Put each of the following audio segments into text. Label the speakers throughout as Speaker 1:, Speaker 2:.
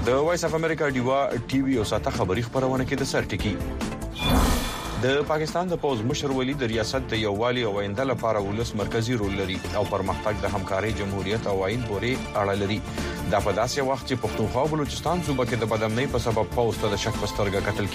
Speaker 1: د وایس اف امریکا ډیوا ټي وي او ساته خبري خبرونه کې د سر ټکی د پاکستان د پوز مشر ولی د ریاست د یووالي او آینده لپاره ولس مرکزی رول لري او پرمختګ د همکاري جمهوریت او آئین پورې اړه لري دا په داسې وخت چې پښتونخوا او بلوچستان صوبه کې د بدامنۍ په سبب پوز ته د شک پسترګه قتل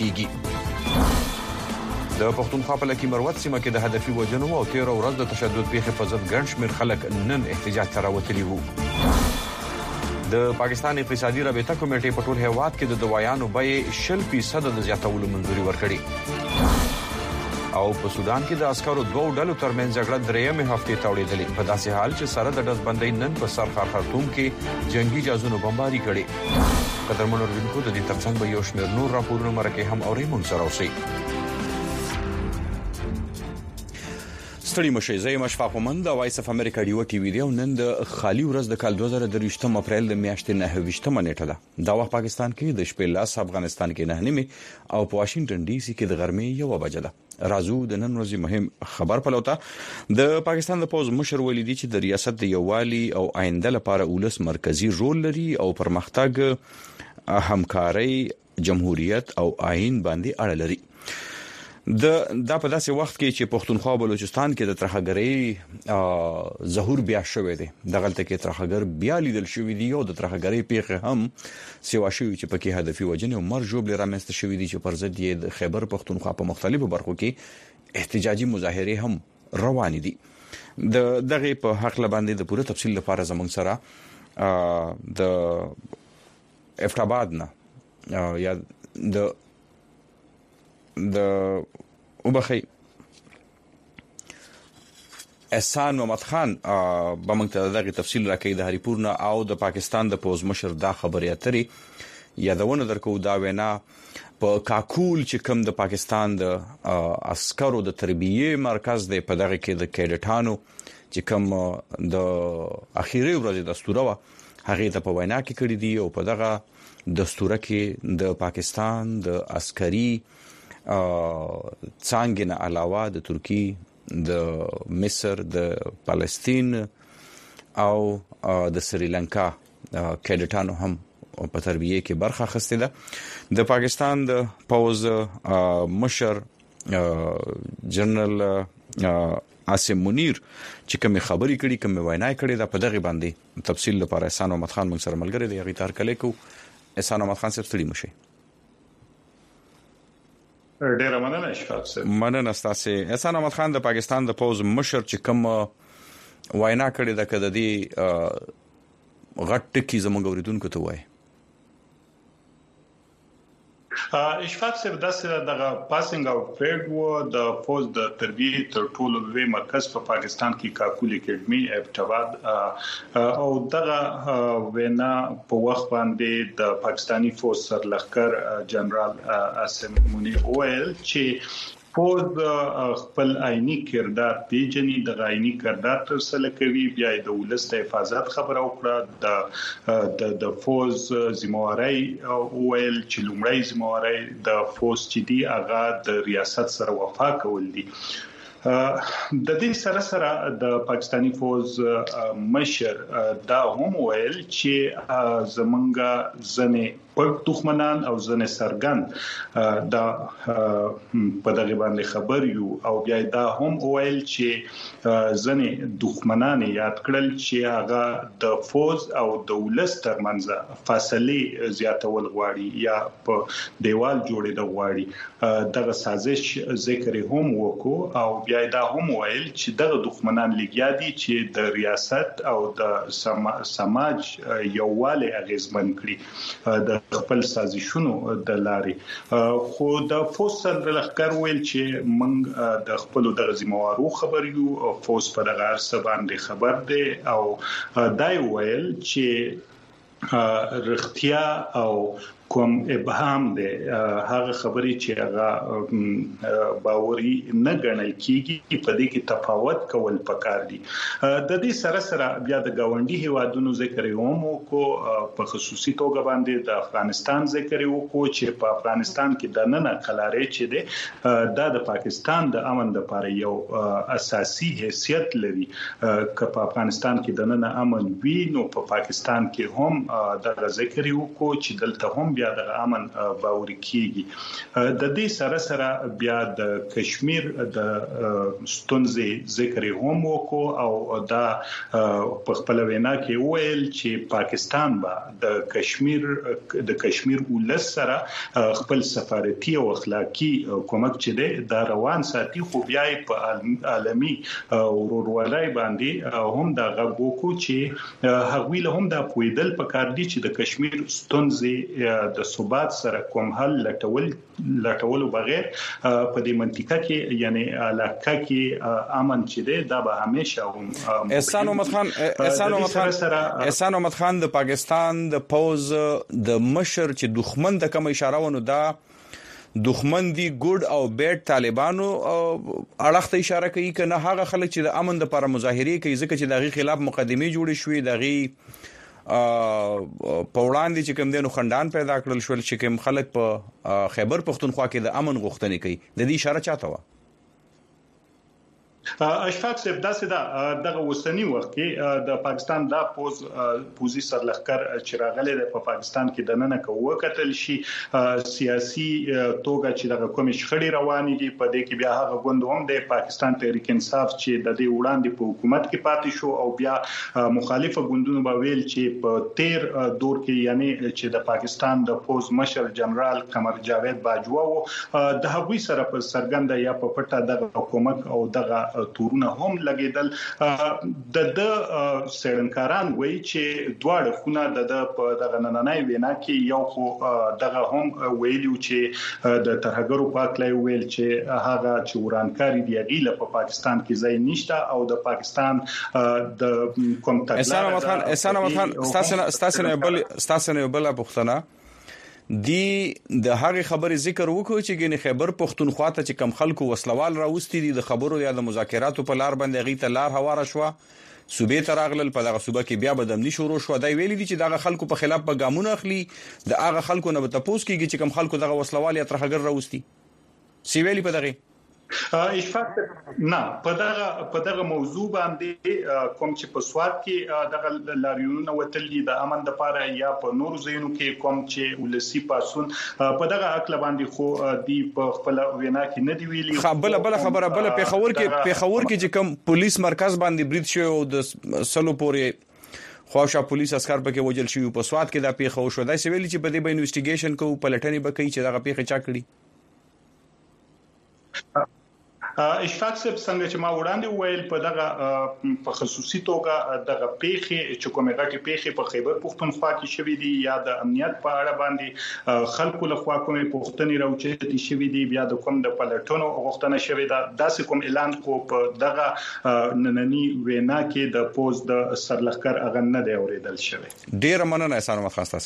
Speaker 1: کیږي د پښتونخوا په لکه مروت سیمه کې د هدفي وجنو او 13 ورځ د تشدد پیښې په ضد ګڼ شمېر خلک نن احتجاج ته راوتلي وو د پاکستان اقتصادي رابطه کمیټې په ټول هیواد کې د دوايانو بیې 0% د زیاتولو منځوري ورکړي او په سودان کې د عسکرو دوه ډلو ترمنځ جګړه درېمه هفته ته وړېدلې په داسې حال چې سره د دزبندۍ نن په سر خرطوم کې جنگي جازونو بمباري کړي قدرمنو ورونکو د دې ترڅنګ به یو شمېر نور راپورونه مرکه هم اوري مونږ سره اوسئ ستړي مشي زې مشفاق ومن د وایس اف امریکا ډیو ټي وی دی او نن د خالی ورځ د کال 2023 اپریل د میاشتې 9 نیټه ده دا وخت پاکستان کې د شپې لاس افغانستان کې 9 نیمه او په واشنگټن ډي سي کې د غرمې 1 بجه ده رازو د نن ورځې مهم خبر پلوته د پاکستان د پوز مشر ولیدي چې د ریاست د یووالي او آینده لپاره ولس مرکزی رول لري او پرمختګ همکاري جمهوریت او آئین باندې اړه لري دا په داسې وخت کې چې پښتونخوا او بلوچستان کې د ترهګرۍ ظهور بیا شوې ده د غلطه کې ترهګر بیا لیدل شوې دي او د ترهګرۍ پیښه هم سیوا شوې چې پکې هدفي وجنې او مرجوب لرامست شوې دي چې پر ضد یې د خیبر پښتونخوا په مختلفو برخو کې احتجاجي مظاهره هم روان دي دغه په حق لباندې د پوره تفصیل لپاره زموږ سره د افټاباد نه یا د وبخي احسان محمد خان بمنګ ته دغه تفصیل راکې د هریپور نه او د پاکستان د پوز مشر دا خبري اترې یادونه درکو دا وینا په کاکول چې کوم د پاکستان د عسکرو د تربیه مرکز دی په دغه کې د کیډټانو چې کوم د اخیری ورځ دستور و هغه ته په وینا کې کړی دی او په دغه دستور کې د پاکستان د عسکري څنګه نه علاوه د ترکی د مصر د فلسطین او د سریلانکا کیډټانو هم په تربیه کې برخه اخیسته ده د پاکستان د پوز مشر جنرال عاصم منیر چې کوم خبري کړي کوم وینا کړي دا په دغه باندې تفصیل لپاره احسان محمد خان موږ سره ملګری دی غیتار کله کو احسان محمد خان صاحب ستړي مشه
Speaker 2: ډیر مننه اشفاق صاحب
Speaker 1: مننه تاسو احسان محمد خان د پاکستان د پوز مشر چې کوم وینا کړي د کده دی غټ کی زموږ اوریدونکو ته وای
Speaker 2: اشفاق صاحب دغه پاسینګ او فیډ وو د فوز د تربیه تر ټولو لوی مرکز په پاکستان کې کاکول اکیډمي ابتباد او دغه وینا په وخت باندې د پاکستانی فوز سرلخر جنرال عاصم منیر ویل چې فوز خپل عیني کردار پیژني د عیني کردار تر سره کوي بیا د ولست حفاظت خبره وکړه د فوز ذمہواری ویل چې لومړی ذمہواری د فوز چې دی هغه د ریاست سره وفا کول دي د دې سره د پاکستانی فوز مشر دا هم ویل چې زمونږه ځنې پټ دښمنان او ځنې سرګند دا په دغه باندې خبر یو او بیا دا هم ویل چې ځنې دښمنان یاد کړل چې هغه د فوز او د ولست ترمنځ فاصله زیاتول غواړي یا په دیوال جوړېد غواړي دغه سازش ذکر هم وکړو او بیا دا هم ویل چې دغه دښمنان لګیا دي چې د ریاست او د سماج یووالی اغیزمن کړي د خپل سازشونو د لارې خو د فوز سرلخر ویل چې موږ د خپل د ذمہوارو خبر یو فوز په دغه ارسه باندې خبر دی او دای ویل چې رښتیا او کوم ابهام دی هغه خبرې چې هغه باوري نه ګڼل کیږي په دې کې تفاوت کول پکار دي د دې سره بیا د گاونډي هیوادونو ذکر یوم کو په خصوصي توګه باندې د افغانستان ذکر یو کو چې په افغانستان کې د نن قلارې چې دی د پاکستان د امن لپاره یو اساسي حیثیت لري که په افغانستان کې د نن امن وي نو په پاکستان کې هم د ذکر یو کو چې دلته هم بیا د امن باور کیږي د دې سره بیا د کشمیر د ستونزې ذکر هم وکړو او دا په خپل وینا کې ویل چې پاکستان به د کشمیر ولس سره خپل سفارتي او اخلاقی کومک چې دی دا روان ساتي خو بیا په عالمي ورورولۍ باندې هم دا غوښو چې هغوی له هم دا پویدل پکار دي چې د کشمیر ستونزې د ثبات سره کوم حل لټول بغیر په دې منطقه کې یعنی علاقه کې امن چې دی دا به همیشه
Speaker 1: احسان احمد خان د پاکستان د پوز د مشر چې دښمن د کوم اشاره ونه دا دښمن دی ګډ او بیډ طالبانو اړخ ته اشاره کوي کنه هغه خلک چې د امن لپاره مظاهره کوي ځکه چې دغه خلاف مقدمه جوړې شوې دغه په وړاندې چې کوم دینو خندان پیدا کړل شول چې کوم خلک په خیبر پختونخوا کې د امن غوښتنې کوي د دې اشاره چاته و
Speaker 2: اشفاق صاحب داسې دغه وسنی وخت کې د پاکستان د پوزي سرلخر چراغله د پاکستان کې د نن کوه قتل شي سیاسي توګه چې دغه کوم شخړې روانې دي په دې کې بیا هغه غوند هم د پاکستان تحریک انصاف چې د دې وړاندې په حکومت کې پاتې شو او بیا مخالفه غوندونو به ویل چې په تیر دور کې یعنی چې د پاکستان د پوز مشر جنرال قمر جاوید باجوا د هغوی سره په سرګند یا په پټه د حکومت او دغه تورونه هم لګیدل د سړنکاران وایي چې دواړه خونه د دغه نننۍ وینا کې یو خو دغه هم ویلو چې د ترهګرو پاکلای ویل چې هغه چې ورانکاری دی غیله په پاکستان کې ځای نشته او د پاکستان د کوم
Speaker 1: تګلارې احسان احمد خان ستاسو بل پښتنه دی د هغه خبرې ذکر وکړو چې ګنې خیبر پختونخوا ته چې کم خلکو وسلوال راوستي دي د خبرو یا د مذاکراتو په لار باندې غي ته لار هواره شو صوبې ته راغلل په دغه صوبه کې بیا بدمنی شروع شو دا ویلي دي چې دغه خلکو په خلاف به ګامونه اخلي د هغه خلکو نه به تاسو کېږي چې کم خلکو دغه وسلوال یا ترهګر راوستي سی ویلي په دغه
Speaker 2: اشفاق نه په دغه موضوع باندې کوم چې په سواد کې دغه لاریونونه وتلي د امن لپاره یا په نورو ځایونو کې کوم چې ولسی پاسون په دغه عقل باندې خو دی په خپل وینا کې نه دی ویلي
Speaker 1: بل خبره بل پیښور کې چې کوم پولیس مرکز باندې برید شو او د سلو پورې خواوشا پولیس عسكر پکې وجل شي په سواد کې دا پیښه شو دا سویل چې په دې باندې انویسټیګیشن کوو پلټنې بکې چې دا پیښه چا کړی
Speaker 2: اشفاق صاحب څنګه چې ما وړاندې ویل په دغه په خصوصي توګه دغه پیښې چې کومه غټي پیښې په خیبر پختونخوا کې شوې دي یا د امنیت په اړه باندې خلکو له خوا کومه پوښتنې راوچتې شوې دي بیا د کوم د پلټونو غوښتنه شوې ده داسې کوم اعلان خو په دغه نننی وینا کې د پوز د سرلخر اغه نه دی اوریدل شوی
Speaker 1: ډیر مننه احسان احمد خان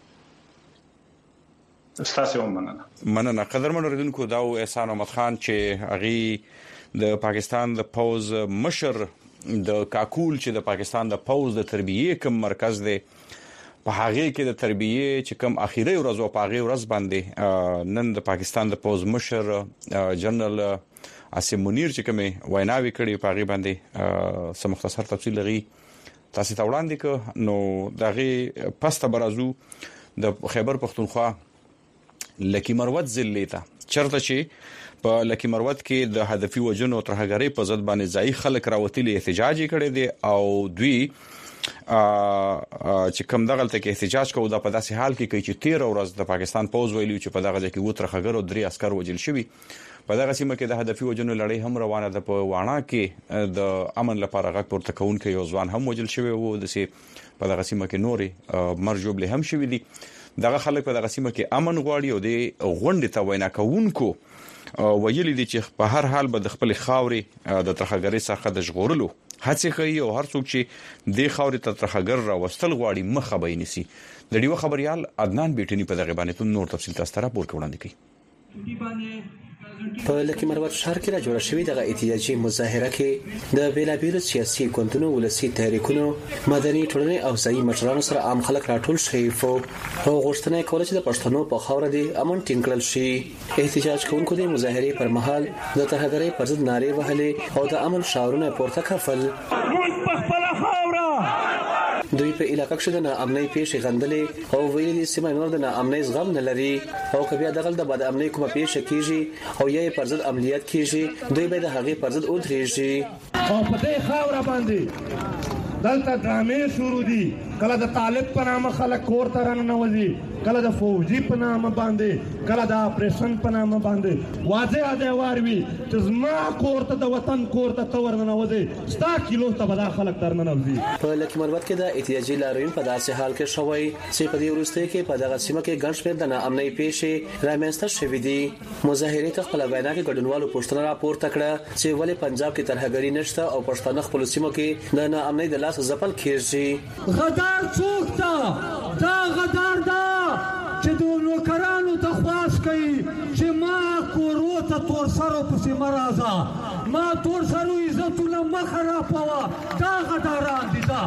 Speaker 2: ستاسو
Speaker 1: مننه قدرمن اوریدونکو دا احسان احمد خان چې اغي د پاکستان د پوز مشر د کاکول چې د پاکستان د پوز د تربیه کوم مرکز دی په هغه کې د تربیه چې کوم اخیری ورځ او په هغه ورځ باندې نن د پاکستان د پوز مشر جنرال عاصم منیر چې کوم ویناوي کړي په هغه باندې سم مختصر تفصیل لري تاسو ته وړاندې ک نو دغه پسته برازو د خیبر پختونخوا لکی مروت ضلع چرته چې په لکی مروت کې د هدفي وجنو ترهګری په ضد باندې ځای خلک راوتلي احتجاج کړي دي او دوی چې کوم دغه ته کې احتجاج کوي د په داسې حال کې چې 13 ورځ د پاکستان پوز ویلو چې په دغه ځای کې و ترهګر او 3 عسكر وجل شوی په دغه سیمه کې د هدفي وجنو لړۍ هم روانه ده په واڼه کې د امن لپاره غږ پورته کوونکي یو ځوان هم وجل شوی وو د سي په دغه سیمه کې نوري مرجوب له هم شوی دي دغه خلک په دغه سیمه کې امن غواړي او د غونډې ته وینا کوونکو ویلي دي چې په هر حال به د خپل خاوري د ترهګری څخه د ژغورلو هڅه کوي او هر څوک چې د خاورې ته ترخګر را وستل غواړي مخه به نيسي. د ډیو خبريال عدنان بیٹنی په دغه باندې نور تفصیل تاسو ته راپور وړاندې کوي.
Speaker 3: په لکه مروت شهر کې را جوړ شوې د احتجاجي مظاهره کې د بیلابیلو سیاسي ګوندونو ولسی تحریکونو مدني ټولنې او ځایي مشرانو سره عام خلک راټول شوي او غوښتنه کوله چې د پښتنو په خاور دي امن ټینګ کړل شي. احتجاج کوونکو د مظاهره پر مهال د ترهګرۍ پر ضد نارې وهلې او د امن شعارونه پورته کړل. دوی په علاقې کې د ناامنۍ پیښې غندلې او ویلي دي چې نور د ناامنۍ زغم نه لري او کبیا دغه د بد امنۍ کومه پیښه کیږي او یې پر ضد عملیات کیږي دوی به د هغې پر ضد ودرېږي.
Speaker 4: او په دې خاور باندې دلته ډرامې شروع دي، کله د طالب په نامه خلک کور ته راننوځي، کله د فوجي په نامه باندې، کله د اپریشن په نامه باندې. واضح دی واروي چې زما کور ته د وطن کور ته تور ننوځي، ستا کیلو ته به خلک در ننوځي.
Speaker 3: په لکه مروت کې د احتجاجي لارویو په داسې حال کې شوی چې په دې وروسته کې په دغه سیمه کې ګڼ شمېر د ناامنۍ پیښې رامنځته شوې دي. مظاهرې ته خپل وینا کې ګډونوالو پوښتنه راپورته کړه چې ولې پنجاب کې ترهګري نشته او پښتانه خپل سیمو کې د ناامنۍ د لاس ځپل کیږي.
Speaker 4: غدار څوک دا غدار دا چې د نوکرانو ته خواص کوي چې ما کورو ته تور سرو پسې مرازه، ما تور سرو عزتونه مخه راپوه، دا غداران دي. دا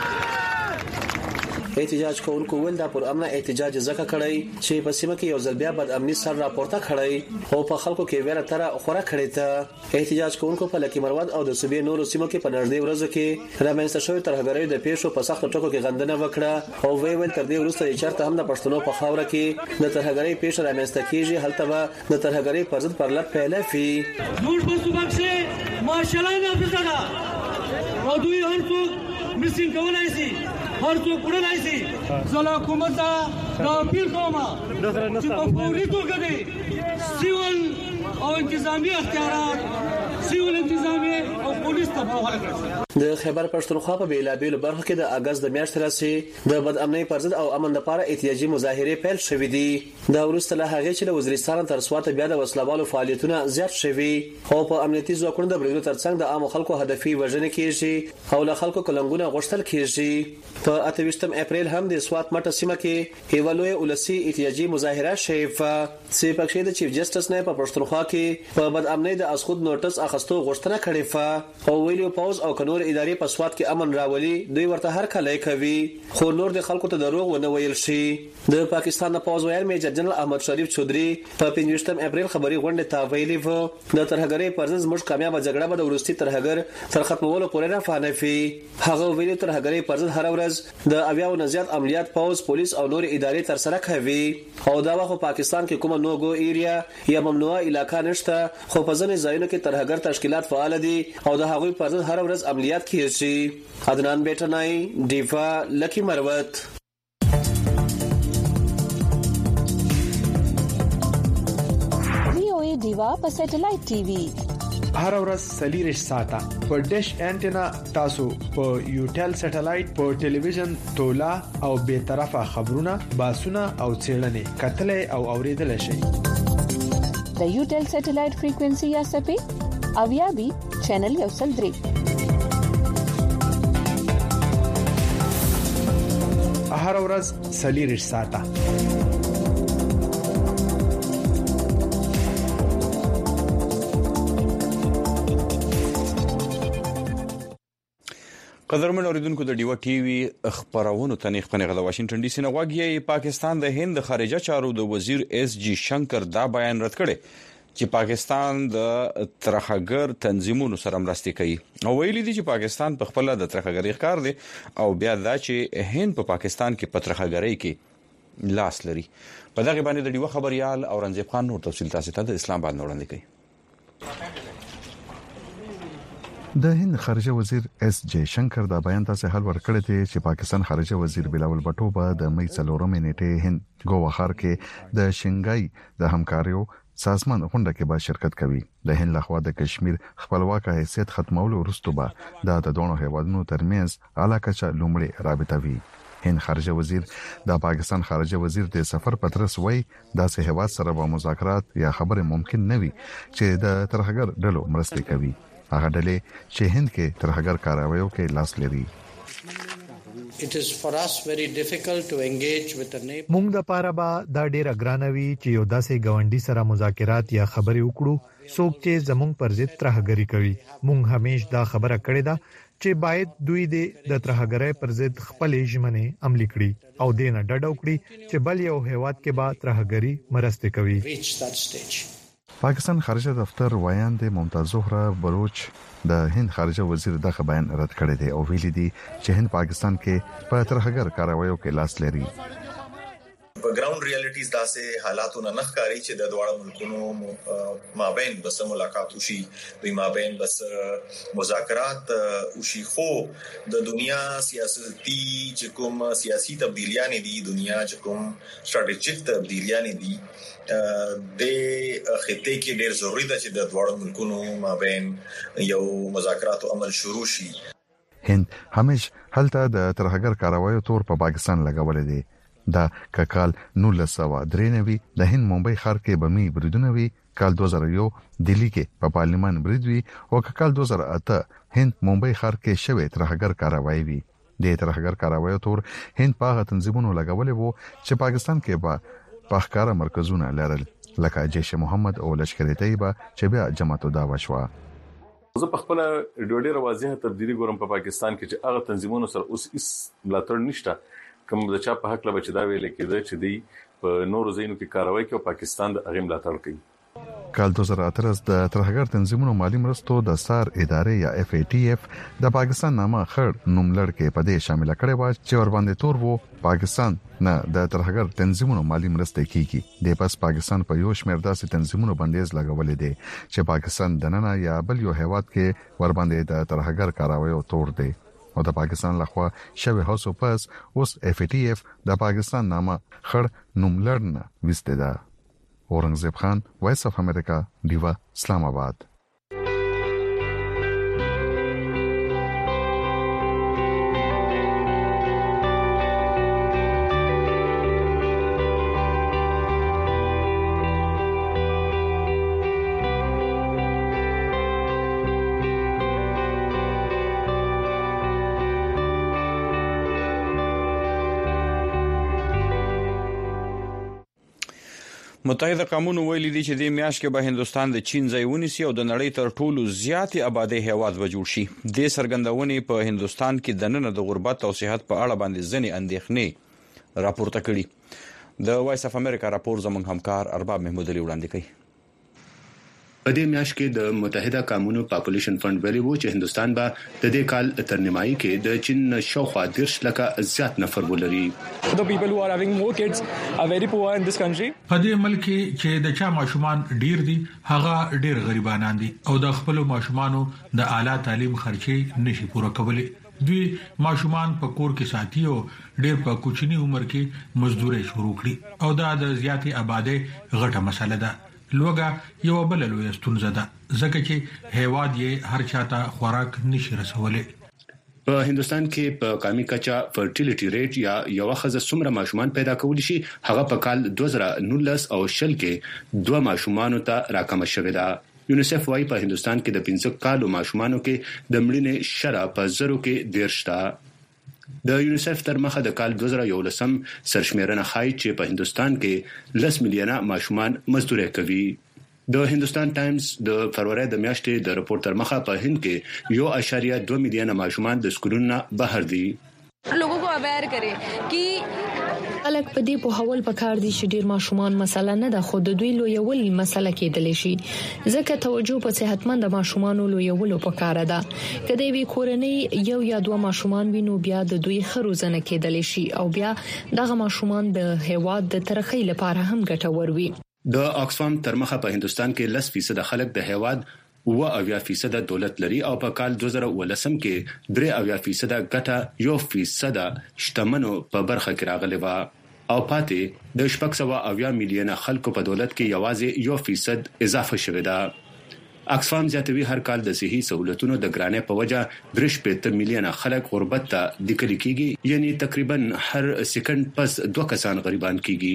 Speaker 3: احتجاج کوونکو ول دا پر امن احتجاج زکه کړی چې په سیمه کې یو ځل بیا بد امني سر راپورته کړی او په خلکو کې ویره تر خوره کړی ته. احتجاج کوونکو په لکه مروت او د صوبې نورو سیمو کې په نږدې ورځو کې رامنځته شوی ترهګرۍ د پیښو په سخت ټکو کې غندنه وکړه او ویل تر دې وروسته چې چرته هم د پښتنو په خاوره کې د ترهګرۍ پیښه رامنځته کیږي هلته به د ترهګرۍ پر ضد پرلط پیله فی
Speaker 4: موږ په صوبه کې ماشاءالله نافذه او دوی هر څوک مسین کولای شي، هر څوک وړلای شي. زلا حکومت دا اپیل کوم چې په فوري توګه دي سیول او انتظامی اختیارات، سیول انتظامی او پولیس ته حواله کړل.
Speaker 3: د خیبر پښتونخوا په بیلابیلو برخو کې د اگست د میاشتې راځي د بد امنۍ پر ضد او امن لپاره احتجاجي مظاهره پیل شوې دي. دا وروسته له هغه چې د وزیرستان تر سواته بیا د وسلوالو فعالیتونه زیات شوي او په امنیتي ځواکونو د بریدو ترڅنګ د عام خلکو هدفي وژنې کیږي او له خلکو کلنګونه غوښتل کیږي. په 28 اپریل هم د سوات مټه سیمه کې هیولوی ولسی احتجاجي مظاهره شیفه چې پکې د چیف جسټس نه په پښتونخوا کې په بد امنۍ د اسخود نوټس اخستو غوښتنه کړې او ویلیو پاوز او کنور ادارې په سوات کې امن راولي دوی ورته هر کله کوي خو نور د خلکو ته دروغ ونه ویل شي. د پاکستان د پاوز ویل میجر جنرال احمد شریف چودري په 25 اپریل خبري غونډه ته ویلي و د ترهګرۍ پر ضد موږ کامیاب جګړه به د ورستي ترهګر تر ختمولو پورې نه فانفي. هغه ویلي ترهګرۍ پر ضد هر ورځ د اویاو نزيات عملیات پاوز پولیس او نور ادارې تر سره کوي او دا وخت پاکستان کې کومه نو گو ایریا یا ممنوعه علاقہ نشته خو په ځینې ځایونو کې ترهګر تشکیلات فعال دي او د هغوی پر ضد هر ورځ عملیات کیږي. عدنان بیٹنای دیفا لکی مروت.
Speaker 5: وی دیوا په سټلایټ ټي وي
Speaker 6: هر ورځ سلیریش ساته په ډیش انټینا تاسو په یوټل سټلایټ په ټلویزیون تولا او به طرفه خبرونه باسونه او چیرلنې کتلې او اوریدل شي.
Speaker 5: د یوټل سټلایټ فریکوئنسي یا سپې او یا بي چینل یو سل 3
Speaker 6: هر ورځ سلیریش ساته.
Speaker 1: قدرمن اوریدونکو د ډیو ټي وي خبرونو تنیخ پنغه د واشنگټن ډي سي نه واګي پاکستان د هند خارجه چارو د وزیر اس جی شنکر دا بیان رد کړي چې پاکستان د ترهګر تنظیمونو سره مرسته کوي او ویلي دي چې پاکستان په خپل د ترهګری ښکار دي او بیا دا چې هند په پاکستان کې په ترهګری کې لاس لري. په دغه باندې د ډیو خبريال اورنګزیب خان نور تفصیل تاسو ته د اسلام آباد وړاندې کوي.
Speaker 7: د هند خارجه وزیر اس جی شنکر دا بیان تاسو حل ورکړی دی چې پاکستان خارجه وزیر بلاول بټو به د مې 4 نیټه هند ګواخر کې د شنګای د همکاریو سازمان غونډه کې به شرکت کوي. د هند لخوا د کشمیر خپلواک حیثیت ختمولو وروسته به د دوه هیوادونو ترمنځ علاقه لومړی رابطه وي. هند خارجه وزیر د پاکستان خارجه وزیر د سفر پترس وای د هیواد سره به مذاکرات یا خبره ممکن نه وي چې د ترهګر ډلو مرسته کوي. هغه ډلې چې هند کې ترهګر کاروایو کې لاس لري.
Speaker 8: It is for us very difficult to engage with a neighbor.
Speaker 9: مونږ د پاره با دا ډیره ګرانوي چې یو داسې گاونډي سره مذاکرات یا خبرې وکړو څوک چې زمونږ پر ضد ترهګری کوي. مونږ همیش دا خبره کړې ده چې باید دوی د ترهګرۍ پر ضد خپل ژمنې عملي کړي او دینه ډډ وکړي چې بل یو هیواد کې با ترهګری مرسته کوي.
Speaker 7: پاکستان خارجه دفتر وایاند ممتاز زهرا بلوچ د هند خارجه وزیر دغه بیان رد کړی دی او ویلي دی چې هند پاکستان کې په ترهګر کاروایو کې لاس لري.
Speaker 10: په ګراوند ریالټیز داسې حالاتونه نه ښکاري چې د دوه ملکونو مابین بس ملاقات وشي دوی مابین بس مذاکرات وشي خو د دنیا سیاسي چې کوم سیاسي تبدیلیاں دي دنیا چې کوم سټریټیجیک تبدیلیاں دي د خطې کې ډېر ضروری ده چې د دوه ملکونو مابین یو مذاکرات عمل شروع شي.
Speaker 7: هند همیش هلته د ترهګر کاروایو تور په پاکستان لګولې دي. دا کال 1993 د هند ممبئی ښار کې بمي بریدونه وی، کال 2001 دلی کې په پارلیمان برید وی او کال 2008 هند ممبئی ښار کې شوه ترهګر کاروایی وی. د ترهګر کاروایو تور هند په غتنظیمونو لګولې وو چې پاکستان کې به پخکارا مرکزونه لرل لکه جیش محمد او لشکر طیبه چې بیا جماعت دعوا شو.
Speaker 11: زه په خپل ډېر واضحه تبدیلی ګورم په پاکستان کې چې هغه تنظیمونو سره اوس هیڅ ملاتړ نشته کوم د چا په حق لا بچ دا ویل کېده چې دی په نورو ځایونو کې کاروایی کوي او پاکستان د هغه ملاتړ کوي.
Speaker 7: کال 2013 د ترهګر تنظیمونو مالی مرستو د سار ادارې یا FATF د پاکستان نامه خړ نوملړ کې په دې شامل کړي و چې ور باندې تور وو پاکستان نه د ترهګر تنظیمونو مالی مرسته کیږي. د پاس پاکستان په یو شمېر داسې تنظیمونو بندیز لګولې دي چې پاکستان دننه یا بل یو هیواد کې ور باندې د ترهګر کاروایو تور دی او د پاکستان لخوا شوی هوسو پاس اوس FATF د پاکستان نامه خړ نوملړ نه وسته ده. اورنګزیب خان، وایس اف امریکا، دیوا، اسلام آباد.
Speaker 1: متحده قومونو ویلي دي چې د میاشت کې به هندستان د چین ځای ونیسي او د نړۍ تر ټولو زیاتې آبادی هیواد به جوړ شي. د سرګندونې په هندستان کې د نن د غربت او صحت په اړه باندې ځنې اندېښنې راپورته کړي. د وایس اف امریکا راپور زموږ همکار ارباب محمود علي وړاندې کوي.
Speaker 12: په دې میاشت کې د متحده قومونو پاپولیشن فند ویلي وو چې هندستان به د دې کال تر نیمایي کې د چین شاوخوا 10 لکه زیات نفر ولري.
Speaker 13: The people who are having more kids are very poor in this country.
Speaker 14: په دې ملک چې د چا ماشومان ډیر دي هغه ډیر غریبانان دي او د خپل ماشومانو د اعلی تعلیم خرچي نشي پوره کولی. دوی ماشومان په کور کې ساتي او ډیر په کوچني عمر کې مزدوري شروع کړي او دا د زیاتې آبادی غټه مسله ده. لوګه یو بل لوی ستونزه ده ځکه چې هیواد یې هر چاته خوراک نشي رسولې.
Speaker 12: په هندستان کې په قومي کچا فرټیلیټي ریټ یا یو خزه څومره ماشومان پیدا کول شي هغه په کال 2019 او شل کې 2 ماشومان ته راکم شوې ده. یونیسف وايي په هندستان کې د 15 کالو ماشومانو کې د مړینې شرح په زرو کې 10 ده. د یونیسف تر مخه د کال 2011 سرشمیرنه ښایي چې په هندستان کې 10 میلیونه ماشومان مزدوري کوي. د هندستان ټایمز د فروری د میاشتې د راپور تر مخه په هند کې 1.2 میلیونه ماشومان د سکولونو بهر دي.
Speaker 15: लोगों को अवेयर करें कि
Speaker 16: خلک په دې په حواله پکار دي چې ډیر ماشومان مسله نه ده خو د دوی لویول مسله کېدل شي ځکه توجه په صحتمند ماشومانو لویولو پکار ده. کله وی کورنۍ یو یا 2 ماشومان وینو بیا د دوی خروزنه کېدل شي او بیا دغه ماشومان د هیواد د ترقۍ لپاره هم ګټور وي.
Speaker 12: د اکسفام تر مخه په هندستان کې 10% خلک د هیواد 90% دولت لري او په کال 2013 کې 3% ګټه 1% شتمنو په برخه کې راغلي و او پاتې د 6.9 میلیونه خلکو په دولت کې یوازې 1% اضافه شوې ده. اکسفام زیاتوي هر کال د صحي سہولتونو د ګرانۍ په وجه 3 میلیونه خلک غربت ته د کلی کېږي یعنی تقریبا هر سکند پس 2 کسان غریبان کېږي.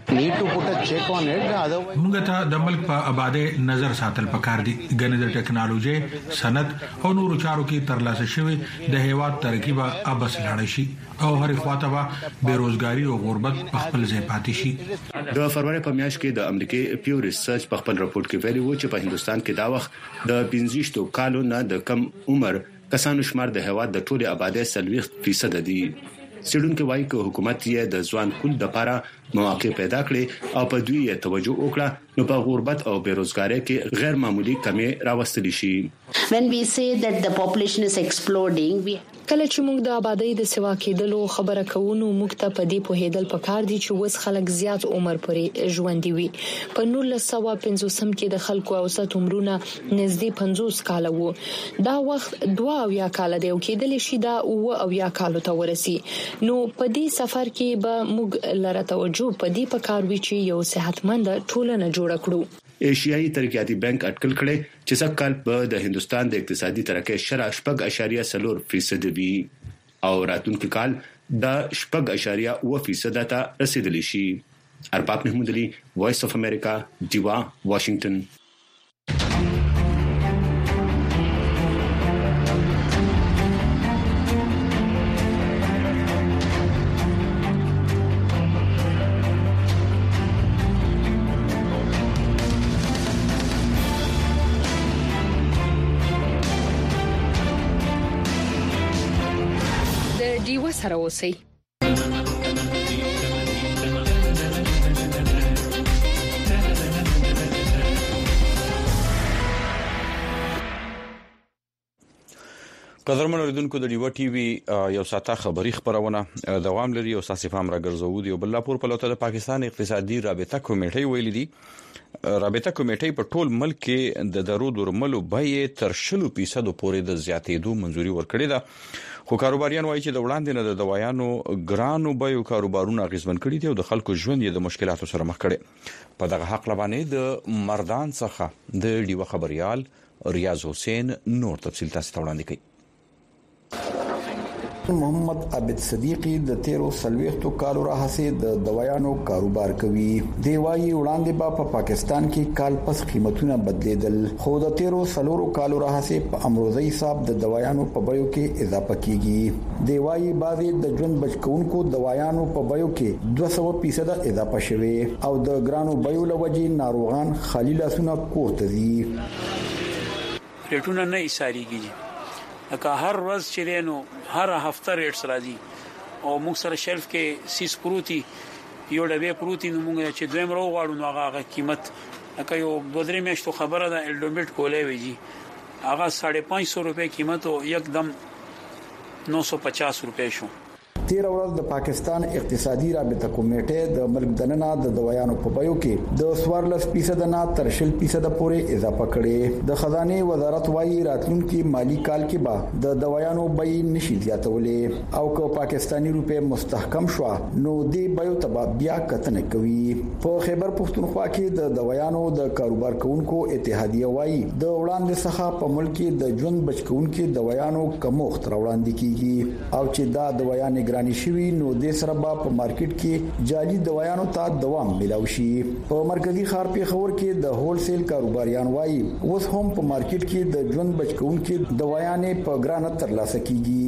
Speaker 14: موږ ته د ملک په آبادی نظر ساتل پکار دي غنې د ټکنالوژي صنعت او نورو چارو کې ترلاسه شوی د هیواد ترقی به ابس لاړ شي او هر خواته به بیروزګاری او غربت په خپل ځای پاتې شي.
Speaker 12: د فروری په میاشت کې د امریکای پیو ریسرچ په خپل راپور کې ویلي و چې په هندستان کې دا وخت د 15 کالو نه د کم عمر کسانو شمار د هیواد د ټولي آبادی 40% دي. سیډونکو وايي چې حکومت یې د ځوان کول د لپاره مواقع پیدا کړې او په دوی یې توجه وکړه نو په غربت او بیروزګاری کې غیر معمولی کمی راوستل شي.
Speaker 17: When we say that the population is exploding,
Speaker 16: کله چې موږ د آبادی د سوا کېدلو خبره کوو نو موږ ته په دې پوهېدل پکار دي چې وس خلک زیات عمر پورې ژوند وي. په 1950 کې د خلکو اوسط عمرونه نږدې 50 کال وو. دا وخت 2 کال دی او کېدل شي دا 9 کال ته ورسي. نو په دې سفر کې به موږ لره توجه په دې پکار وي چې یو صحتمند ټولنه جوړ کړو.
Speaker 12: ایشیایي ترقیاتي بانک اټکل کړي چې سږکال په د هندستان د اقتصادي ترقۍ شرح 8.4% وي او راتلونکي کال د 8.9% ته رسیدلی شي. ارباب محمود علي، وایس اف امریکا، دیوا، واشنگټن.
Speaker 16: سره اوسئ.
Speaker 1: قدرمن اوریدونکو د ډیو ټي وي یو ساته خبری خبرونه دوام لري او ساسي فام راګرځو دی او بل پور په لوته د پاکستان اقتصادي رابطه کمیټې ویل دي رابطه کمیټې په ټول ملک کې د درو درملو بیې تر 0% پورې د زیاتېدو منځوري ورکړې ده. خو کاروباریان وایي چې د وړاندې نه د دوايانو ګرانو بیو کاروبارونه غیزمن کړي دي او د خلکو ژوند یې د مشکلاتو سره مخ کړي. په دغه حق لبانې د مردان څخه د ډیو خبريال ریاض حسین نور تفصیل تاسو ته وړاندې کوي.
Speaker 18: محمد عبد صدیقی د 13 کالو راهسه د دوايانو کاروبار کوي. دی وايي وړاندې په پاکستان کې کال پس قیمتونه بدلیدل خو د 13 کالو راهسه په امروزي حساب د دوايانو په بیو کې اضافه کیږي. دی وايي بعضي د ژوند بچکونکو دوايانو په بیو کې 200% اضافه شوه او د ګرانو بیو لوجي ناروغان خالي لاسونه کوته دي.
Speaker 19: ریټونه نه ایساریږي لکه هر ورځ چې دینو هر هفته ریټس راځي او موږ سره شلف کې سیس پروتي یو ډبه پروتي نو موږ چې دویم رو غواړو نو هغه قیمت لکه یو 2-3 میاشتو خبره ده الډومیټ کولای ویږي هغه 550 روپے قیمت او یکدم 950 روپے شو.
Speaker 18: 13 ورځ د پاکستان اقتصادي رابطه کمیټه د ملک دننه د دوايانو په بیو کې د 14% نه تر 10% پورې اضافه کړي. د خزانه وزارت وايي راتلونکي مالی کال کې به د دوايانو بیې نشي زیاتولې او که پاکستانی روپے مستحکم شو نو دې بیو تبا بیا کتنه کوي. په خیبر پښتونخوا کې د دوايانو د کاروبار کوونکو اتحادیه وايي د وړاندې څخه په ملک کې د ژوند بچکونکو دوايانو کمښت راوړاندې کیږي او چې دا دوايانې نشوي نو د سره په مارکیټ کې جعلي دوايانو ته دوام ملاوي شي. په مرکزی ښار پیښور کې د هول سیل کاروباریان وایي اوس هم په مارکیټ کې د ژوند بچکونکو دوايانې په ګرانه ترلاسه کیږي.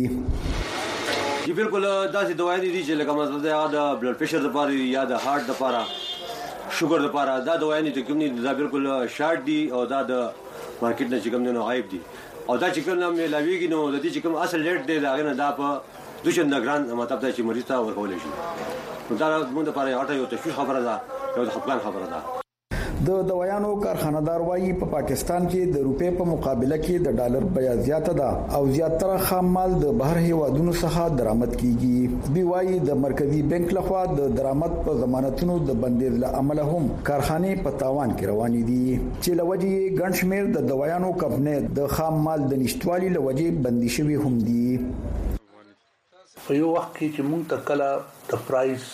Speaker 20: جی بالکل داسې دوايانې دي چې لکه مثلا د بلډ پريشر لپاره یا د هارت لپاره شوګر لپاره دا دوايانې چې کوم دي دا بالکل شارټ دي او دا د مارکیټ نه چې کوم نه غایب دي او دا چې کوم نه ملاويږي نو د دې چې کوم اصل ریټ دی دا نه دا په دوشن نگران مطلب دا چې مریض ته ورکول شي دا موږ لپاره یو تشویش خبره ده یو خپګان خبره ده.
Speaker 18: د دوايانو کارخانه‌دار وايي په پاکستان کې د روپے په مقابله کې د ډالر بیه زیاته ده او زیاتره خام مال د بهر هیوادونو څخه درآمد کیږي. دی وايي د مرکزی بانک لخوا د درآمد په ضمانتونو د بندیدل عمل هم کارخانه په تاوان کې روانې دي چې لوجي ګڼشمیر د دوايانو کمپنۍ د خام مال د نشټوالي لوجي بندي شوی هم دي.
Speaker 21: په یو وخت کې چې موږ تکلا د پرایس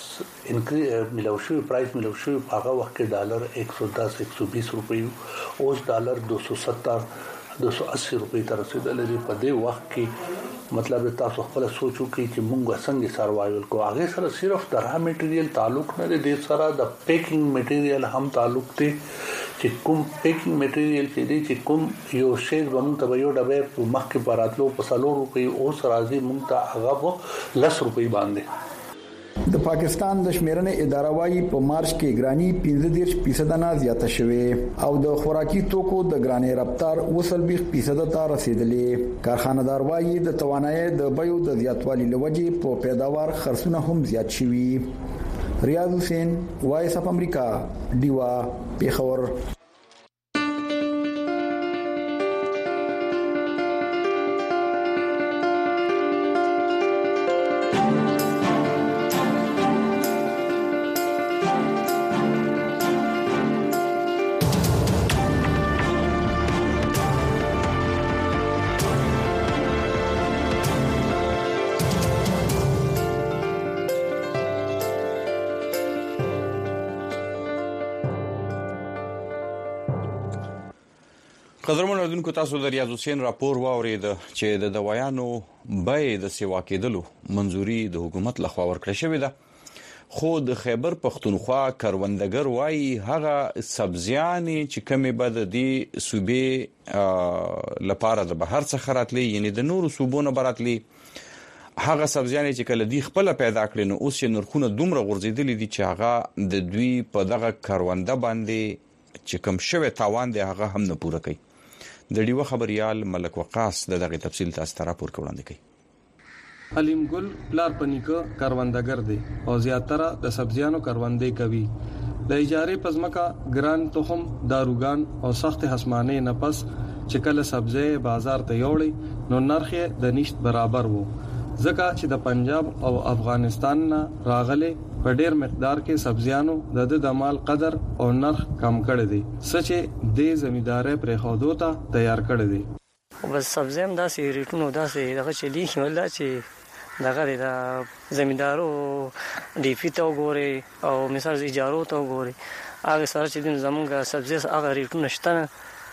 Speaker 21: ملوشي په هغه وخت کې ډالر 110-120 روپۍ اوس ډالر 270-280 روپۍ ته رسیدلی دی. په دې وخت کې مطلب تاسو خپل سوچو کې چې موږ څنګه سروایول کو هغه سره صرف د را میټیریل تعلق نه دی سره د پیکینګ میټیریل هم تعلق دی چې کوم پیکینګ میټیریل چې کوم یو شی باندې ته یو ډبه مخکې پراتلو په 100 روپۍ او سرازي موږ ته هغه 10 روپۍ باندې
Speaker 18: د پاکستان د شمیرنې اداره وايي په مارچ کې ګرانی 15% نه زیاته شوه او د خوراکي توکو د ګرانی رفتار 20% ته رسیدلې. کارخانه‌دار وايي د توانایي د بیو د زیاتوالي لوجې په پیداوار خرڅونه هم زیات شوي. ریاض حسین وایس اف امریکا دیوا پیښور.
Speaker 1: قدرمن اوردونکو تاسو د ریاض حسین راپور واورید چې د دوايانو بیې د سیوا کېدلو منځوري د حکومت لخوا ورکړل شوې ده خو د خیبر پختونخوا کروندګر وایي هغه سبزیان چې کمی بد دي صوبې لپاره د بهر څخه راتلي یعنی د نورو صوبونو براتلي هغه سبزیان چې کله دی خپل پیدا کړي نو اوس یې نرخونه دومره غورځېدلي دي چې هغه د دوی په دغه کرونده باندې چې کم شوه تاوان دی هغه هم نه پوره کوي. د ډیو خبريال ملک وقاص دغه تفصیل تاسو ته راپور وړاندې کوي.
Speaker 2: حلیم ګل پلار پنیکو کروندګر دی او زیاتره د سبزیانو کروندې کوي. د اجاره پزماکا ګران تخم داروګان او سخت حسمانه نه پس چې کله سبزی بازار ته یوړي نو نرخ د نشټ برابر وو ځکه چې د پنجاب او افغانستان نه راغلي په ډیر مقدار کې سبزیانو د مال قدر او نرخ کم کړی دی سچې د زمیندارې پر خودو ته تیار کړی دی.
Speaker 22: بس سبزیم داسې ریټونو داسې دغه چې دی ولا چې دغه د زمیندارو دی فیته وګوري او مثال اجارو ته وګوري هغه سره چې زمونږ سبزی هغه ریټونه شته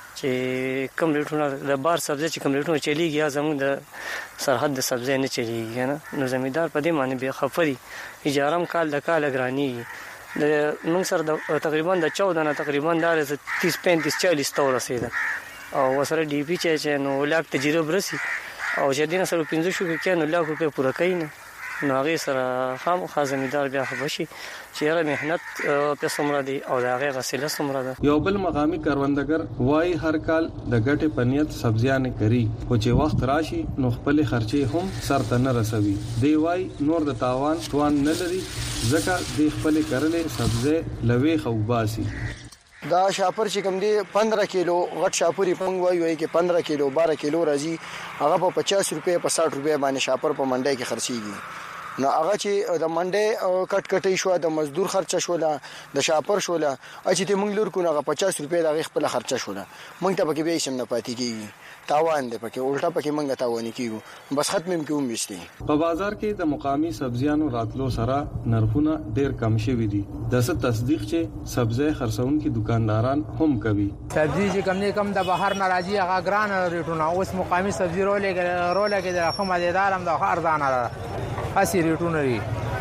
Speaker 22: چې کم ریټونه د بار سبزی چې کم ریټونه چلیږي یا زموږ د سرحد د سبزی نه چلیږي نه نو زمیندار په دې معنی به خفري اجارم کال د کال غرانی د موږ سره تقریبا د 14 نه تقریبا د 30 35 40 تور رسیدل او وسره ډي پی چې نو لاک تجربه برسي او چې دینه سره 15 شو کې نو لاک په پوره کین نو هغه سره خام خازمیدار بیا خبشي چې را مهنت په سمره دي او هغه غسیله سمره ده.
Speaker 2: یو بل مقامی کروندګر وای هر کال د ګټه پنیت سبزیانه کوي او چې وخت راشي نو خپل خرچي هم سر ته نه رسوي. دی وای نور د تاوان توان نه لري ځکه د خپل کړلې سبزی لوي خوباسي.
Speaker 23: دا شاپر چې کوم دی 15 کیلو غټ شاپوري پنګ وای کې 15 کیلو 12 کیلو راځي هغه په 50 روپے په 60 روپے باندې شاپر په منډي کې خرڅيږي. نو هغه چې د منډي کټ شو د مزدور خرچه شو د شاپر شو چې ته مونږ لور کو نه 50 روپے د خپل خرچه شو مونږ ته پکې به شم نه پاتې کیږي تاوان دی پکې الټا پکې مونږ تاوان کیږو بس ختم کوم مشتي.
Speaker 2: په بازار کې د مقامی سبزیانو راتلو سره نرخونه ډیر کم شوي دي د څه تصدیق چې سبزی خرڅون کې دکانداران هم کوي.
Speaker 24: سبزی چې کم نه کم د بهر ناراضي هغه ګران ریټونه اوس مقامی سبزی رولګه د خمه دارم د ارزان اسی ریټونه لري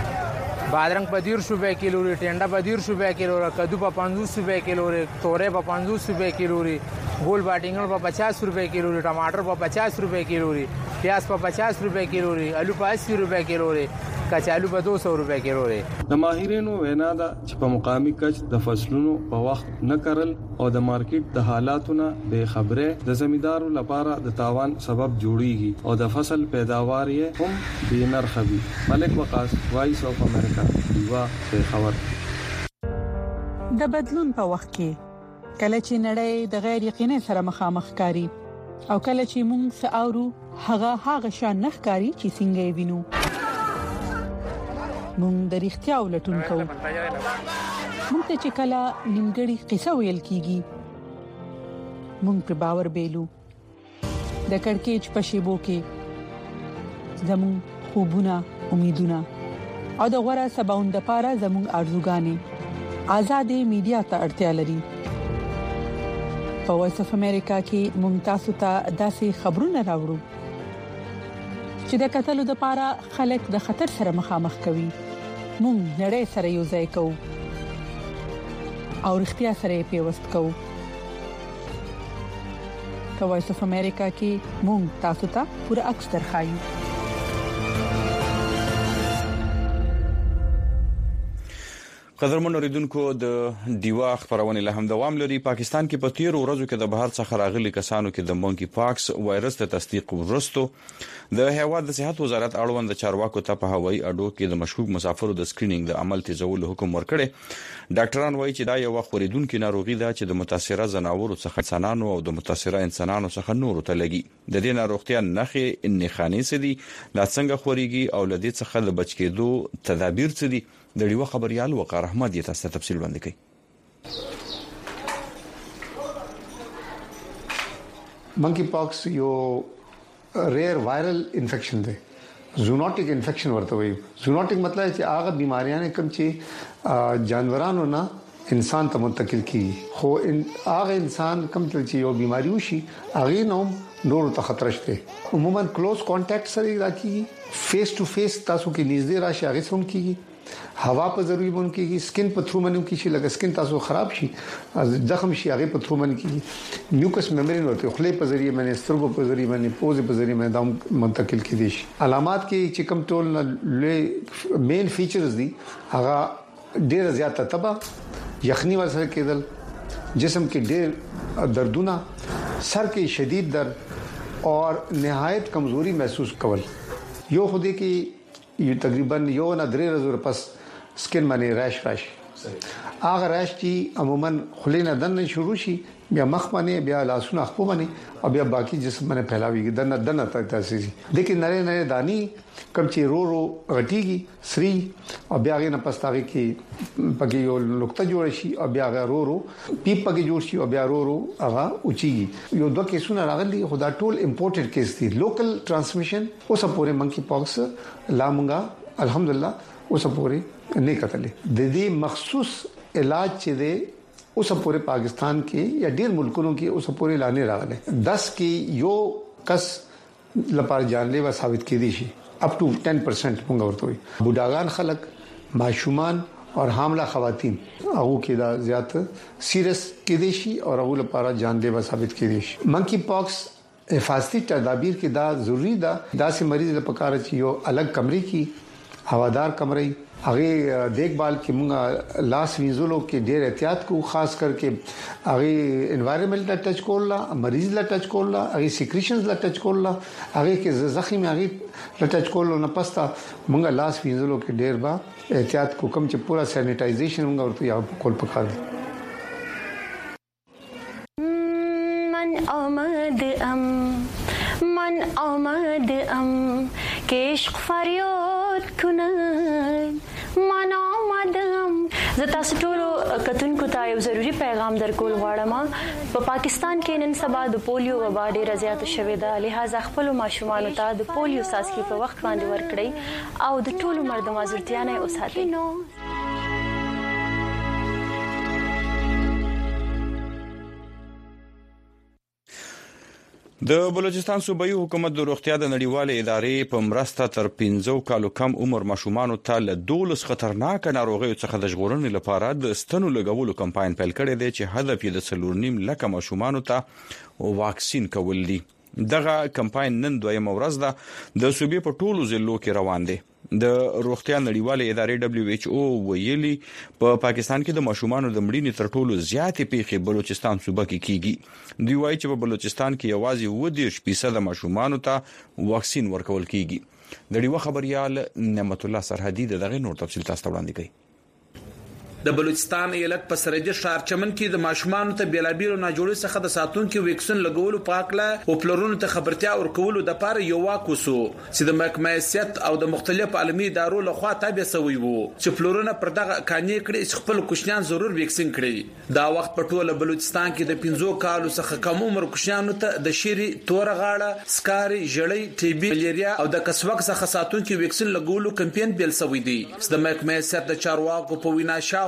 Speaker 24: بادرنګ په 10 روپے کیلو لري ټنډا په 10 روپے کیلو لري کدو په 50 روپے کیلو لري تورې په 50 روپے کیلو لري ګول باټینګل په 50 روپے کیلو لري ټماټر په 50 روپے کیلو لري پیاز په 50 روپے کیلو لري الو په 80 روپے کیلو لري کچالو په 200 روپے کیلو لري.
Speaker 2: د ماهرینو وینا ده چې په مقامی کچ د فصلونو په وخت نه کرل او د مارکیټ د حالاتونو به خبره د زمیندارو لپاره د تاوان سبب جوړیږي او د فصل پیداوار یې هم به نرخوي. ملک وقاص وایس اف امریکا دیوا خبر.
Speaker 25: د بدلون په وخت کې کله چې نړۍ د غیر یقیني سره مخامخ کاری او کله چې موږ ساورو هغه شان نخکاری چې څنګه وینو موږ د اړتیا ولټون کوو. موږ ته چې کله نیمګړی قصه ویل کیږي موږ پر باور بیلو. د کڑکېچ په شیبو کې زموږ خوبونه امیدونه او د غوړه سباوند لپاره زموږ ارزوګانې آزادې میډیا ته اړتیا لري. په وایس اف امریکا کې ممتاز ته داسې خبرونه راوړو چې د قتل لپاره خلک د خطر سره مخامخ کوي مونږ نړۍ سره یو ځای کوو او اړتیا سره پیوست کوو په وایس اف امریکا کې مونږ تاسو ته پوره عکس درخایو
Speaker 1: قدرمن اوریدونکو د دیوا خبرونه له هم دوام لري پاکستان کې په 13 ورځو کې د بهر څخه راغلي کسانو کې د مونکی پاکس وایرس ته تصدیق ورستو د هیواد د صحت وزارت اړوند چارواکو ته په هوایي اډو کې د مشکوک مسافرو د سکرینینګ د عمل تیزولو حکم ورکړي ډاکټران وایي چې دا یو خوریدونکو ناروغي ده چې د متاثره زناورو څخه انسانانو او د متاثره انسانانو څخه نورو ته لګي د دې ناروغتیا نښې انخاني سدي لا څنګه خوريږي او لدې څخه د بچ کېدو تدابیر سدي د ډیو خبريال وقار احمد یې تاسو ته تفصیل وړاندې کړي
Speaker 3: منکی پاکس یو ریئر وائرل انفیکشن دی زونوټیک انفیکشن ورته وي زونوټیک مطلب چې هغه بیماریاں کوم چې جانورانو نه انسان ته منتقل کیږي خو هغه انسان کوم چې یو بیماری وشي هغه نو نور ته خطر شته عموما کلوز کانټیکټ سره راځي فیس ټو فیس تاسو کې نږدې راشي هغه سم کیږي هوا په ضروري بون کیږي سکن په تھرو منو کیږي لکه سکن تاسو خراب شي زخم شي هغه په تھرو من کیږي میوکس میمبرین ورته خلې په ذریعہ باندې سترګو په ذریعہ باندې پوز په ذریعہ باندې دم منتقل کیدي شي علامات کې چې کوم ټول مین فیچرز دي هغه ډېر زیات تبه یخني ورسره کېدل جسم کې ډېر دردونه سر کې شدید درد اور نهایت کمزوري محسوس کول یو خو دې کې یو تقریبا یو نه درې ورځې پس سکن باندې ریش راشي هغه ریش چې عموما خلینه دنه شروع شي بیا مخ باندې بیا لاسونه خپل باندې او بیا باقي جسم باندې پھیلاويږي دنه تک تاسو لیکن نره دانی کم چې رو غټيږي سری او بیا غي نه پستاږي کې پکې یو نقطه جوړ شي او بیا رو پیپ پکې جوړ شي او بیا رو هغه اوچيږي یو دوه کیسونه راغلي خدا ټول امپورټډ کیس دي لوکل ترانسمیشن اوس پورې منکی پاکس لامونګه الحمدلله اوس پورې نه کتلې د دې مخصوص علاج چې دی اوس پورې پاکستان کې یا ډېر ملکونو کې اوس پورې لانه راغله 10 کې یو کس لپاره جانلیوا ثابت کړي شي اپ ټو 10% موږ ورته وي بوډاګان خلک ماشومان اور حامله خواتین هغه کې دا زیات سیریس کېدي شي او هغه لپاره جانلیوا ثابت کړي شي منکی پاکس حفاظتي تدابیر کې دا ضروری ده داسې مریض لپاره چې یو الګ کمرې کې هوادار کمرې هغه دیکھبھال کې موږ لاس وینځلو کې ډېر احتیاط کو خاص کرके هغه انوایرنمنت لا ټچ کولا مریض لا ټچ کولا هغه سیکریشنز لا ټچ کولا هغه کې زخم هغه لا ټچ کولو نه پستا موږ لاس وینځلو کې ډېر با احتیاط کو کوم چې پورا سینیټایزیشن موږ ورته یو کول پکار دي
Speaker 4: من آمد که عشق فریاد کنن من آمدم زه تاسو ټول کتونکو ته یو ضروری پیغام درکول غواړم په پاکستان کې نن سبا د پولیو وبا ډېره زیاته شوې ده لہذا خپل ماشومان ته د پولیو څاڅکي په وخت باندې ورکړئ او د ټولو مردم ازرتیا نه اوساتئ
Speaker 1: د بلوچستان صوبایي حکومت د روغتیا د نړیوالې ادارې په مرسته تر 15 کالو کم عمر ماشومان ته له 12 خطرناک ناروغیو څخه د ژغورنې لپاره د ستنو لګولو کمپاین پیل کړی دی چې هدف یې د 3.5 لک ماشومان ته واکسین کول دي دغه کمپاین نن دویمه ورځ ده د صوبې په ټولو ضلعو کې روان دی د روغتیا نړیوالې ادارې WHO ویلي په پاکستان کې د ماشومان د مړینې تر ټولو زیاتې پیښې بلوچستان صوبه کې کیږي دوی وایي چې په بلوچستان کې یوازې 20% ماشومان ته واکسین ورکول کیږي د ډیو خبريال نعمت الله سرحدي دغه نور تفصیل تاسو وړاندې کوي
Speaker 5: د بلوچستان ایالت په سرحدي ښار چمن کې د ماشومان ته بیلابیلو ناجوړي څخه د ساتونکو ویکسین لګولو پاکله او پلرونو ته خبرتیا ورکولو د پاره یو واکوسو چې د محکمه سیاست او د مختلف عالمي ادارو لخوا تابع شوی وو چې پلرونه پر دغه کانې کړي چې خپل کوشنیان ضرور ویکسین کړي دا وخت په ټوله بلوچستان کې د 15 کالو څخه کم عمر کوشنیانو ته د شيري تور غاړه سکاري جړې ټي بي ملیریا او د کسوک څخه ساتونکو ویکسین لګولو کمپاین بیل شوی دی د محکمه سیاست د چارواکو په وینا شاو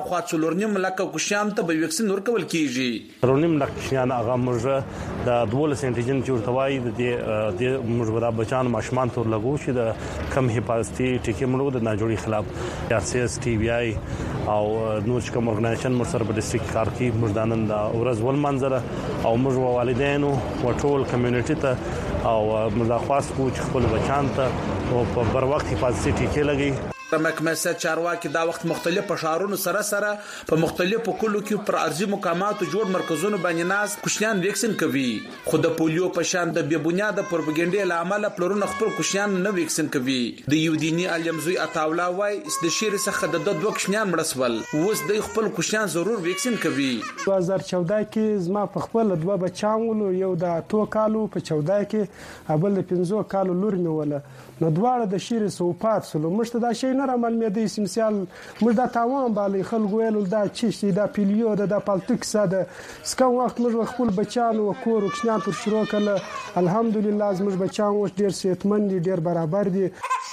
Speaker 5: شاوخوا 4.5 لک کوشان ته به ویکسین ورکول کیږي
Speaker 6: 4.5 لک کوشان هغه موږ د 12 انټیجن چورتوای د موږ ودا بچان ماشمان تور لګو چې د کم حفاظتي ټیکې موږ د ناجوړي خلاف یا CS TBI او نور کوم اورګنایزیشن مر سره په ډیسټریکټ کار کې موږ د نن د ورځ ول منظره او موږ والدینو او ټول کمیونټي ته او موږ خاص کو چې خپل بچان ته او په بر وخت حفاظتي ټیکې لګي.
Speaker 5: محکمه صحت چارواکي دا وخت مختلف شهرونو سره په مختلفو کلو کې پر ارضي مقاماتو جوړ مرکزونو باندې ناز کوشنیان ویکسین کوي. خو د پولیو په شان د بې بنیاده پروپاګاندا لامل پلرونه خپل کوشنیان نه ویکسین کوي. د یودینی علمزوی عطاولا وای د شیر څخه د دوه کوشنیان مړسول اوس د خپل کوشنیان ضرور ویکسین کوي.
Speaker 8: 2014 کې زما په خپل دوه بچاونو یو د 2 کالو په 14 کې ابل د 15 کالو لور مې ولا نو دواړه د شیر سوپات سلو مشته دا شي نه عمل مې د سمسیال مړ دا تاوان بالي خلک ویل دا چشتي دا پیلیو دا پالټکس دا سکه وخت موږ خپل بچانو کور وکښنا پر شروع کړه الحمدلله زموږ بچانو ډیر صحتمند ډیر برابر دي.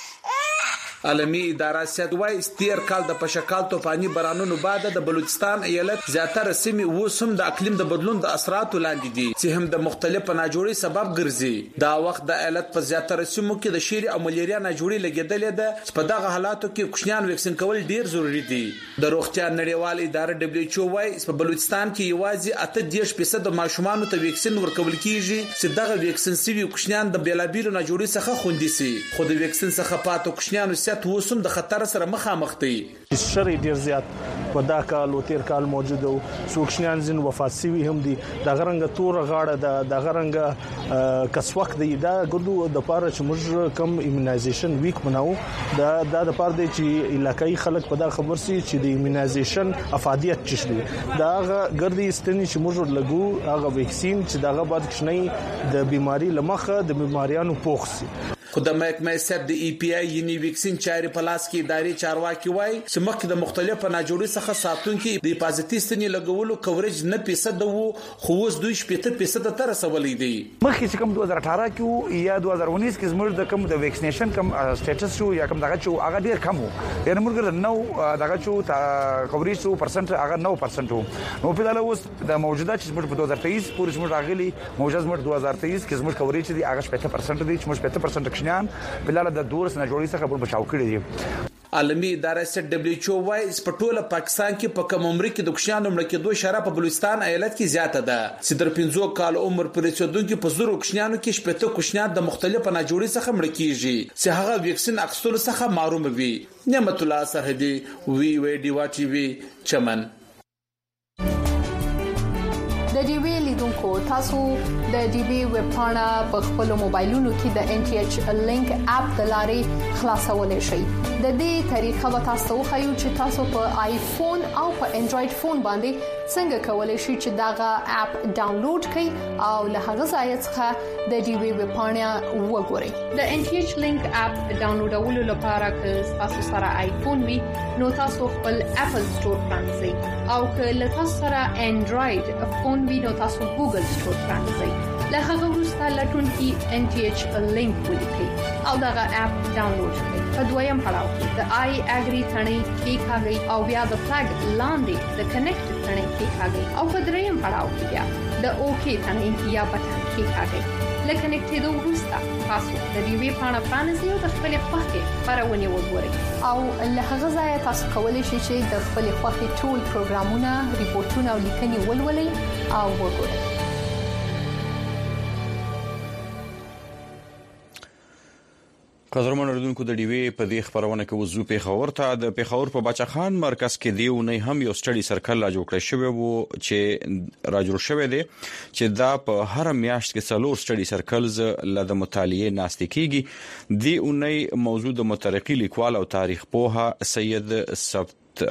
Speaker 5: عالمی اداره صحت وای استیر کال د پشکال توپانی بارانونو بعد د بلوچستان ایالت زیاتره سیمې وسم د اقلیم د بدلون د اثرات لاندې دي چې هم د مختلفو ناجوړي سبب ګرځي. دا وخت د ایالت په زیاتره سیمو کې د شیر او ملیریا ناجوړي لګیدلې ده. په دغه حالاتو کې کوشنیان ویکسین کول ډیر ضروری دي. د روغتیا نړیوال اداره WHO وای په بلوچستان کې یوازې 8% د ماشومان ته ویکسین ورکول کیږي چې دغه ویکسین سوي کوشنیان د بیلابیلو ناجوړي څخه خوندي سي. خو د ویکسین څخه پاتو کوشنیانو توسم د خطر سره مخامخ دي.
Speaker 8: شری ډیر زیات په دا کال او تیر کال موجود او سوکشنیان زین وفات سوي هم دي. د غرنګ تور غاړه د غرنګ کس وخت دی دا ګردو د پاره چې موږ کم ایمونایزیشن ویک مناو دا د پاره دی چې علاقائی خلک په دا خبر سي چې د ایمونایزیشن افادیت چشلي دا ګردي استنی چې موږ لګو هغه ویکسین چې داغه بعد کښنی د بیماری لمخه د بیماریانو پوښسي.
Speaker 5: خو د محکمه صحت د EPI یعنی ویکسین چاري پلاس کې اداري چارواکي وای چې مخکې د مختلفو ناجوړي څخه ساتونکو د حفاظتي ستنې لګولو کوریج 9% وو خو اوس 2% تر رسولې دي.
Speaker 9: مخکې چې کوم 2018 کې یا 2019 کې زموږ د کوم د ویکسینیشن کوم سټیټس شو یا کوم دغه چې هغه ډیر کم وو یعنی موږ نو دغه چې کوریج 2% هغه 9% وو. نو په دغه اوس د موجوده چې موږ په 2023 پورې موږ راغلي موجوده موږ 2023 کې زموږ کوریج دی هغه 50% دی چې موږ 50% بلاله د دورس نه جوړی څخه په بچاو کړی دي.
Speaker 5: عالمی اداره صحت WHO وای په ټوله پاکستان کې په کوم عمر کې د کوشانو مړ کېدو شرح په بلوچستان ایالت کې زیاته ده. چې در 15 کال عمر پرې څودونکو په زورو کوشانو کې شپته کوشنیان د مختلفو ناجوړي څخه مړ کیږي چې هغه ویکسین اخیستلو څخه محروم وي. نعمت الله سرحدي وی ډیوا TV چمن.
Speaker 16: د ډي وی لیدونکو تاسو د ډي وی ویب پاڼه په خپل موبایلونو کې د NTH لینک اپ د لارې خلاصولای شئ. د دې طریقه به تاسو خو چې تاسو په آیفون او په انډراید فون باندې څنګه کولای شئ چې داغه اپ ډاونلوډ کړئ او له هغه ځای څخه د ډي وی ویب پاڼه وګورئ. د NTH لینک اپ ډاونلوډولو لپاره که تاسو سره آیفون وي نو تاسو خپل اپل سٹور پرانځئ او که له تاسو سره انډراید فون وي نو تاسو ګوګل سٹور پرانځئ. له هغه وروسته لټون کې NTH لینک ولیکئ او دغه اپ ډاونلوډ کړئ. په دویم پړاو کې د آی اګری ثنې کې کاږي او بیا د فلګ لاندې د کنیکټ ثنې کې کاږي او په دریم پړاو کې بیا د اوکی ثنې یا بټن کې کاږي. لکه کنیکټېدو وروسته تاسو د ډي وی پاڼه پرانیزئ او د خپل خوښې خبرونه وګورئ او له هغه ځایه تاسو کولی شئ چې د خپل خوښې ټول پروګرامونه ریپورتونه او لیکنې ولولئ او وګورئ.
Speaker 1: قدرمن اوریدونکو د ډي وی په دې خبرونه کې وزو پیښور ته د پیښور په بچخان مرکز کې دیونه هم یو سټډي سرکل لا جوړ کړی شوی وو چې راجوړ شوی دی چې دا په هر میاشت کې څلور سټډي سرکلز ل د مطالعه ناستیکيږي. دی اونۍ موضوع د مترقي لیکوال او تاریخ پوها سید ثبت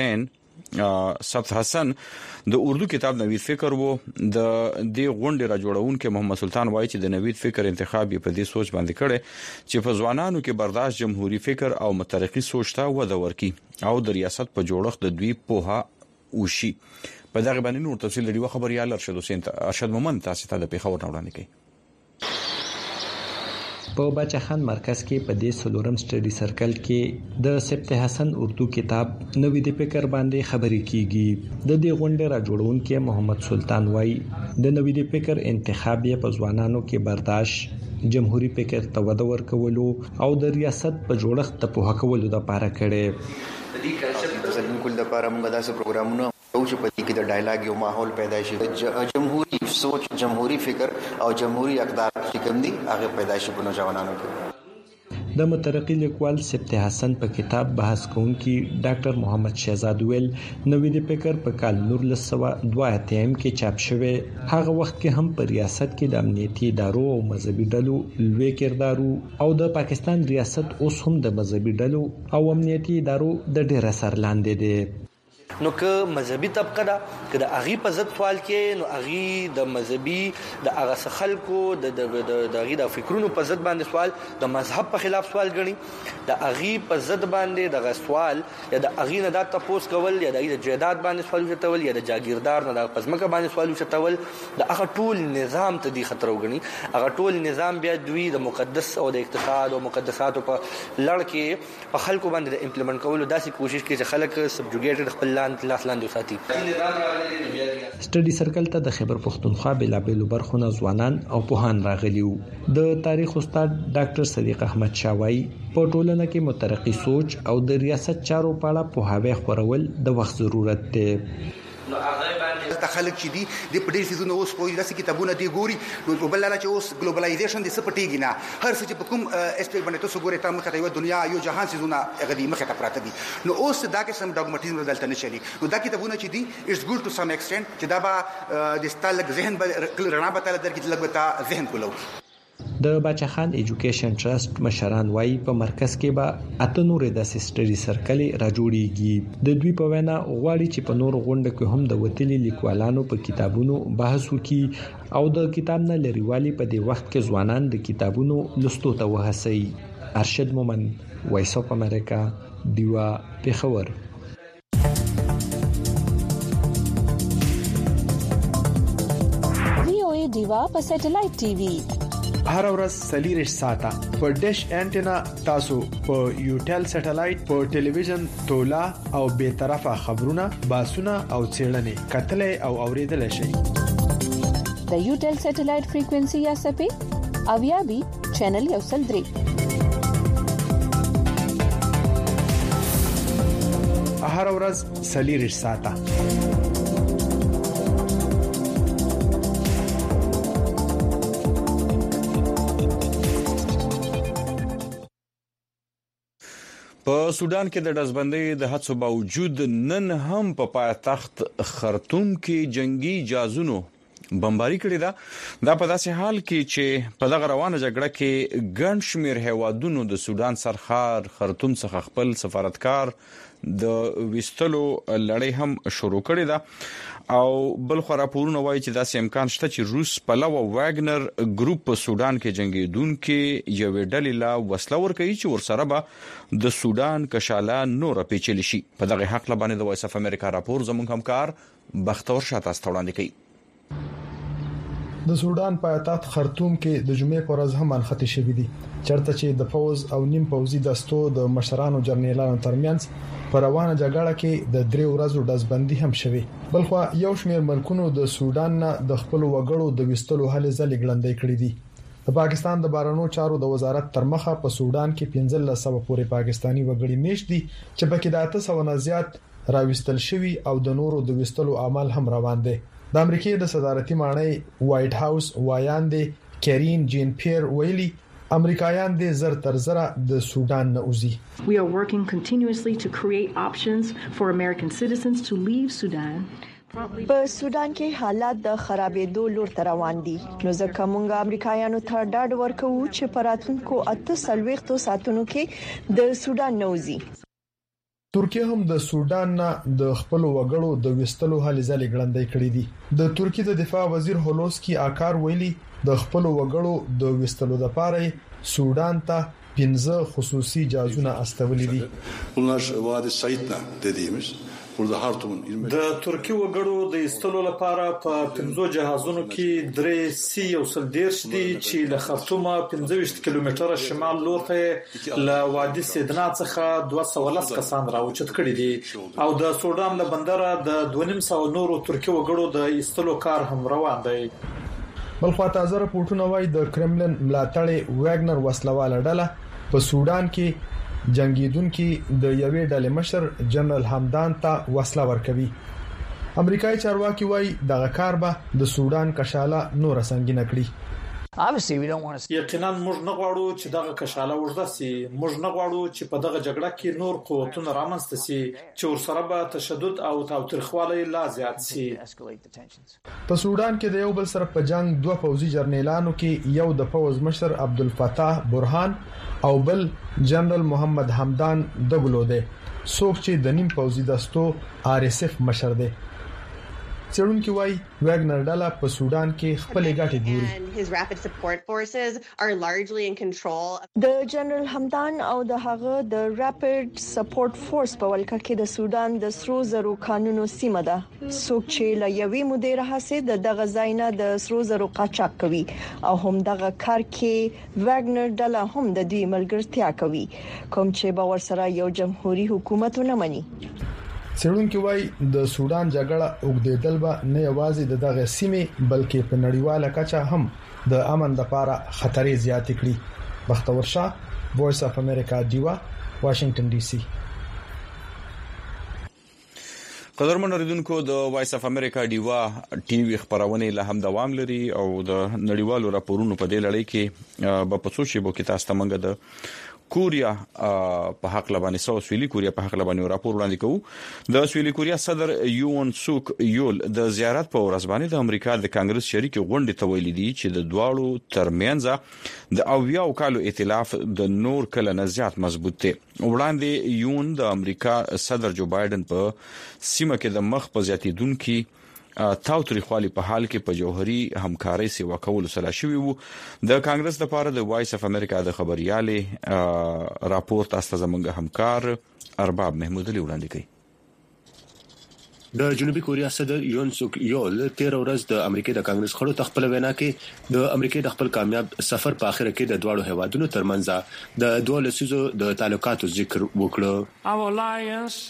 Speaker 1: حسن د اردو کتاب نوید فکر وو. د دې غونډې را جوړون کې محمد سلطان وایي چې د نوید فکر انتخاب یې په دې سوچ باندې کړي چې په ځوانانو کې برداشت جمهوریت فکر او مترقي سوچ ته وده ورکړي او د ریاست په جوړښت د دوی پوها وشي. په دغه باندې نور تفصیل لري خبريال ارشد حسین ارشد مومن تاسو ته د پیښور وړاندې کوي.
Speaker 7: په بچخان مرکز کې په دې سلورم سټډي سرکل کې د سبت حسن اردو کتاب نوې د فکر باندې خبرې کیږي. د دې غونډې را جوړونکي محمد سلطان وای د نوې د فکر انتخاب یې په ځوانانو کې برداشت، جمهوریت فکر ته وده ورکولو او د ریاست په جوړښت ته په حقولو د پاره کړي.
Speaker 10: د دې کلچر د کول د لپاره موږ داسې پروګرامونه او چې په دې کې د ډایلاګ یو ماحول پیدا شي، جمهوریت سوچ، جمهوریت فکر او جمهوریت اقدار چې کوم دي هغه پیدا شي په نوجوانانو کې.
Speaker 7: د مترقي لیکوال سبت حسن په کتاب بحث کوونکی ډاکټر محمد شهزاد ویل نوې د فکر په کال 1982 کې چاپ شوی. هغه وخت کې هم په ریاست کې د امنیتي ادارو او مذهبي ډلو لوی کردارو او د پاکستان ریاست اوس هم د مذهبي ډلو او امنیتي ادارو د ډېر اثر لاندې دی.
Speaker 11: نو که مذهبي طبقه ده که د اغي په ضد سوال کې نو اغي د مذهبي د اغه خلکو د اغي د فکرونو په ضد باندې سوال د مذهب په خلاف سوال غني، د اغي په ضد باندې د سوال یا د اغي نه د تپوس کول یا د جیداد باندې سوال وشتول یا د جاگیردار نه د پزمکه باندې سوال وشتول د اغه ټول نظام ته دی خطر وګني. اغه ټول نظام بیا دوی د مقدس او د اقتصاد او مقدساتو په لړ کې په خلکو باندې د امپلیمنٹ کولو داسې کوشش کوي چې خلک سبجوګیټډ خپل
Speaker 7: سټډي سرکل ته د خیبر پښتونخوا بلابلو برخونه ځوانان او پوهان راغلي وو. د تاریخ استاد ډاکټر صدیق احمد شاوای په ټولنه کې مترقي سوچ او د ریاست چارو په اړه پوهاوی خورول د وخت ضرورت دی.
Speaker 13: نو هغه باندې د خلک چې دي د پډیر سيزونه اوس په داسې کتابونه دی ګوري نو په بل چې اوس ګلوبلایزیشن د سپټیږي نه هر څه چې په کوم اسپیکټ باندې تاسو ګورئ ته مخه ته یو دنیا یو جهان سيزونه غدي مخه ته پراته دي. نو اوس دا کې سم ډاګماټیزم بدلته نه چلی. نو دا کتابونه چې دي اټس ګډ ټو سم ایکسټنټ چې دا به د ستالک ذهن به رڼا به تل درکې لګ به ذهن کولو.
Speaker 7: د بچخان ایجوکیشن ټرست مشران وای په مرکز کې به اته نور د سټډي سرکل را جوړیږي. د دوی په وینا غواړي چې په نور غونډه کې هم د وتلي لیکوالانو په کتابونو بحث وکړي او د کتاب نه لريوالي په دې وخت کې ځوانان د کتابونو لوستو ته وهڅوي. ارشد مومن، وایس اف امریکا، دیوا، پیښور.
Speaker 15: وی او ای دیوا په سټلایټ ټي وي
Speaker 26: هر ورځ سلیریش ساته په ډیش انټینا تاسو په یوټل سټلایټ په ټلویزیون تولا او به طرفه خبرونه باسونه او چیرنې کتلې او اوریدل شي.
Speaker 15: د یوټل سټلایټ فریکوئنسي یا سپې اویا بي چینل یو سل درې.
Speaker 26: هر ورځ سلیریش ساته.
Speaker 1: په سودان کې د دزبندۍ د هڅو باوجود نن هم په پایتخت خرطوم کې جنگي جازونو بمباري کړې ده. په داسې حال کې چې په دغه روانه جګړه کې ګڼ شمېر هیوادونو د سودان سرخار خرطوم څخه خپل سفارتکار د وستلو لړۍ هم شروع کړې ده او بل خو راپورونه وایي چې داسې امکان شته چې روس پلو واګنر ګروپ په سودان کې جنگیدونکو یوې ډلې لا وسله ورکوي چې ورسره به د سودان کشاله نور پیچلي شي. په دغه حق لبانې د وایس اف امریکا راپور زموږ همکار بختور شاته ستوړاندې کوي.
Speaker 26: د سودان پایتخت خرطوم کې د جمعې پر ورځ هم انخته شوې دي چرته چې د فوز او نیم پوزي دستو د مشرانو جرنیلانو ترمنځ پر روانه جګړه کې د 3 ورځو دزبندي هم شوه. بلخو یو شمېر ملکونو د سودان نه د خپل وګړو د وستلو هلې ځلې ګړندې کړې دي. د پاکستان د بارانو چارو د وزارت تر مخه په سودان کې 1500 پورې پاکستانی وګړي میشت دي چې پکې د 800 نه زیات راوستل شوی او د نورو د وستلو عمل هم روان دي. د امریکای د صدارتي مانای وایټ هاوس وایاندې کیرین جین پیر ویلي امریکایان د زر تر زره د سودان نه اوزي.
Speaker 27: We are working continuously to create options for American citizens to leave Sudan.
Speaker 28: په سودان کې حالات د خرابېدو لور ته روان دي. نو ځکه موږ امریکایانو ته ډاډ ورکوو چې پراتونکو 48 ساعتونو کې د سودان نه اوزي.
Speaker 26: ترکیه هم د سودان نه د خپل وګړو د وستلو هلې ځلې ګړندې کړې دي. د ترکیه د دفاع وزیر هولوسکی آکار ویلي د خپل وګړو د وستلو لپاره سودان ته 15 خصوصي جازونه استولې دي.
Speaker 29: Bunlar vadi sayitna dediğimiz
Speaker 12: د ترکی وګړو د ایستلو لپاره په 15 جهازونو کې 3 سی یو سل دیرش دي چې له خرطومه 15 کیلومتره شمال لور ته له وادي سیدنا څخه 210 کسان راوچت کړي دي او د سودان له بندره د 2.5 نورو ترکی وګړو د ایستلو کار هم روان دی.
Speaker 26: بلخوا تازه راپورټونه وايي د کرملن ملاتړي واګنر وسلواله ډله په سودان کې جنگیدونکو د یوې ډلې مشر جنرال حمدان ته وسله ورکوي. امریکایي چارواکي وايي دغه کار به د سودان کشاله نور سنگینه کړي.
Speaker 12: یقینا موږ نه غواړو چې دغه کشاله وژده سي. موږ نه غواړو چې په دغه جګړه کې نور قوتونه رامنځته سي چې ورسره به تشدد او تاوتریخوالی لا زیات سي.
Speaker 26: په سودان کې د یو بل سره په جنگ دوه پوځي جرنیلانو کې یو د پوز مشر عبدالفتاح برهان او بل جنرال محمد حمدان دګلو دی څوک چې د نیم پوځي دستو RSF مشر دی. څېړونکو وايي واګنر ډله په سودان کې خپل ګټې ګوري.
Speaker 28: د جنرال حمدان او د هغه د ریپډ سپورټ فورس په ولکه کې د سودان د سرو زرو قانونو سیمه ده. څوک چې له یوې مودې راهسه د غزاینه د سرو زرو قاچاق کوي او هم دغه کار کې واګنر ډله هم د دې ملګرتیا کوي کوم چې باور سره یو جمهوریت حکومت نه مني.
Speaker 26: څېړونکو وايي د سودان جګړه اوږدېدل به نه یوازې د دغه سیمې بلکې په نړیواله کچه هم د امن لپاره خطرې زیات کړي. بختور شاه، وایس اف امریکا، دیوا، واشنگټن ډي سي.
Speaker 1: قدرمن اوریدونکو د وایس اف امریکا دیوا ټي وي خبرونه له هم دوام لري او د نړیوالو راپورونو په دې لړۍ کې په پڅو شیبو کې تاسو ته منګه د کوریا په حق لبانې سویلي کوریا په حق لبانې راپور وړاندې کوو. د سویلي کوریا صدر یون سوک یول د زیارت په ورځ باندې د امریکا د کانګرس شریک غونډې ته ویلي دي چې د دواړو ترمنځ د اویاو کالو ائتلاف د نور کله نه زیات مضبوط دی. وړاندې یون د امریکا صدر جو بایدن په سیمه کې د مخ په زیاتیدونکو تاوتریخوالي په حال کې په جوهري همکاري سیوا کول سره شوی وو. د کانګرس لپاره د وایس اف امریکا د خبريالي راپور تاسو زموږ همکار ارباب محمود علي وړاندې کوي.
Speaker 14: د جنوبي کوریا صدر یون سوک یول 13 ورځ د امریکا د کانګرس خړو تخپل وینا کې د امریکا د خپل کامیاب سفر په اخر کې د دواړو هیوادونو ترمنځ د دوه لسیزو د تعلقاتو ذکر وکړ.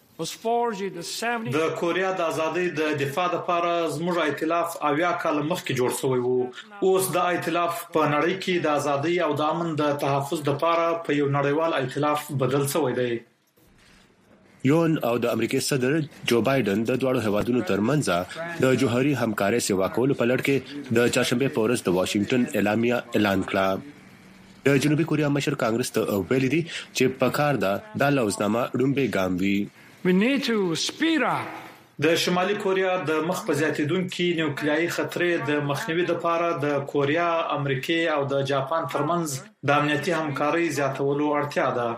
Speaker 12: د کوریا د ازادۍ د دفاع لپاره زموږ ائتلاف اویا کال مخکې جوړ شوی وو. اوس د ائتلاف په نړۍ کې د ازادۍ او د امن د تحفظ لپاره په یو نړیوال ائتلاف بدل شوی دی.
Speaker 14: یون او د امریکای صدر جو بایدن د دواړو هیوادونو ترمنځ د جوهري همکارۍ سیوا کولو په لړ کې د چهارشنبه په ورځ د واشنگټن اعلامیه اعلان کړه. د جنوبي کوریا مشر کانګرس ته ویلي دي چې په کار ده د لوزنامه ډومبه ګام وی.
Speaker 12: د شمالي کوریا د مخ په زیاتیدونکو نیوکلیایي خطرې د مخنیوي لپاره د کوریا، امریکا او د جاپان ترمنځ د امنیتي همکارۍ زیاتولو اړتیا ده.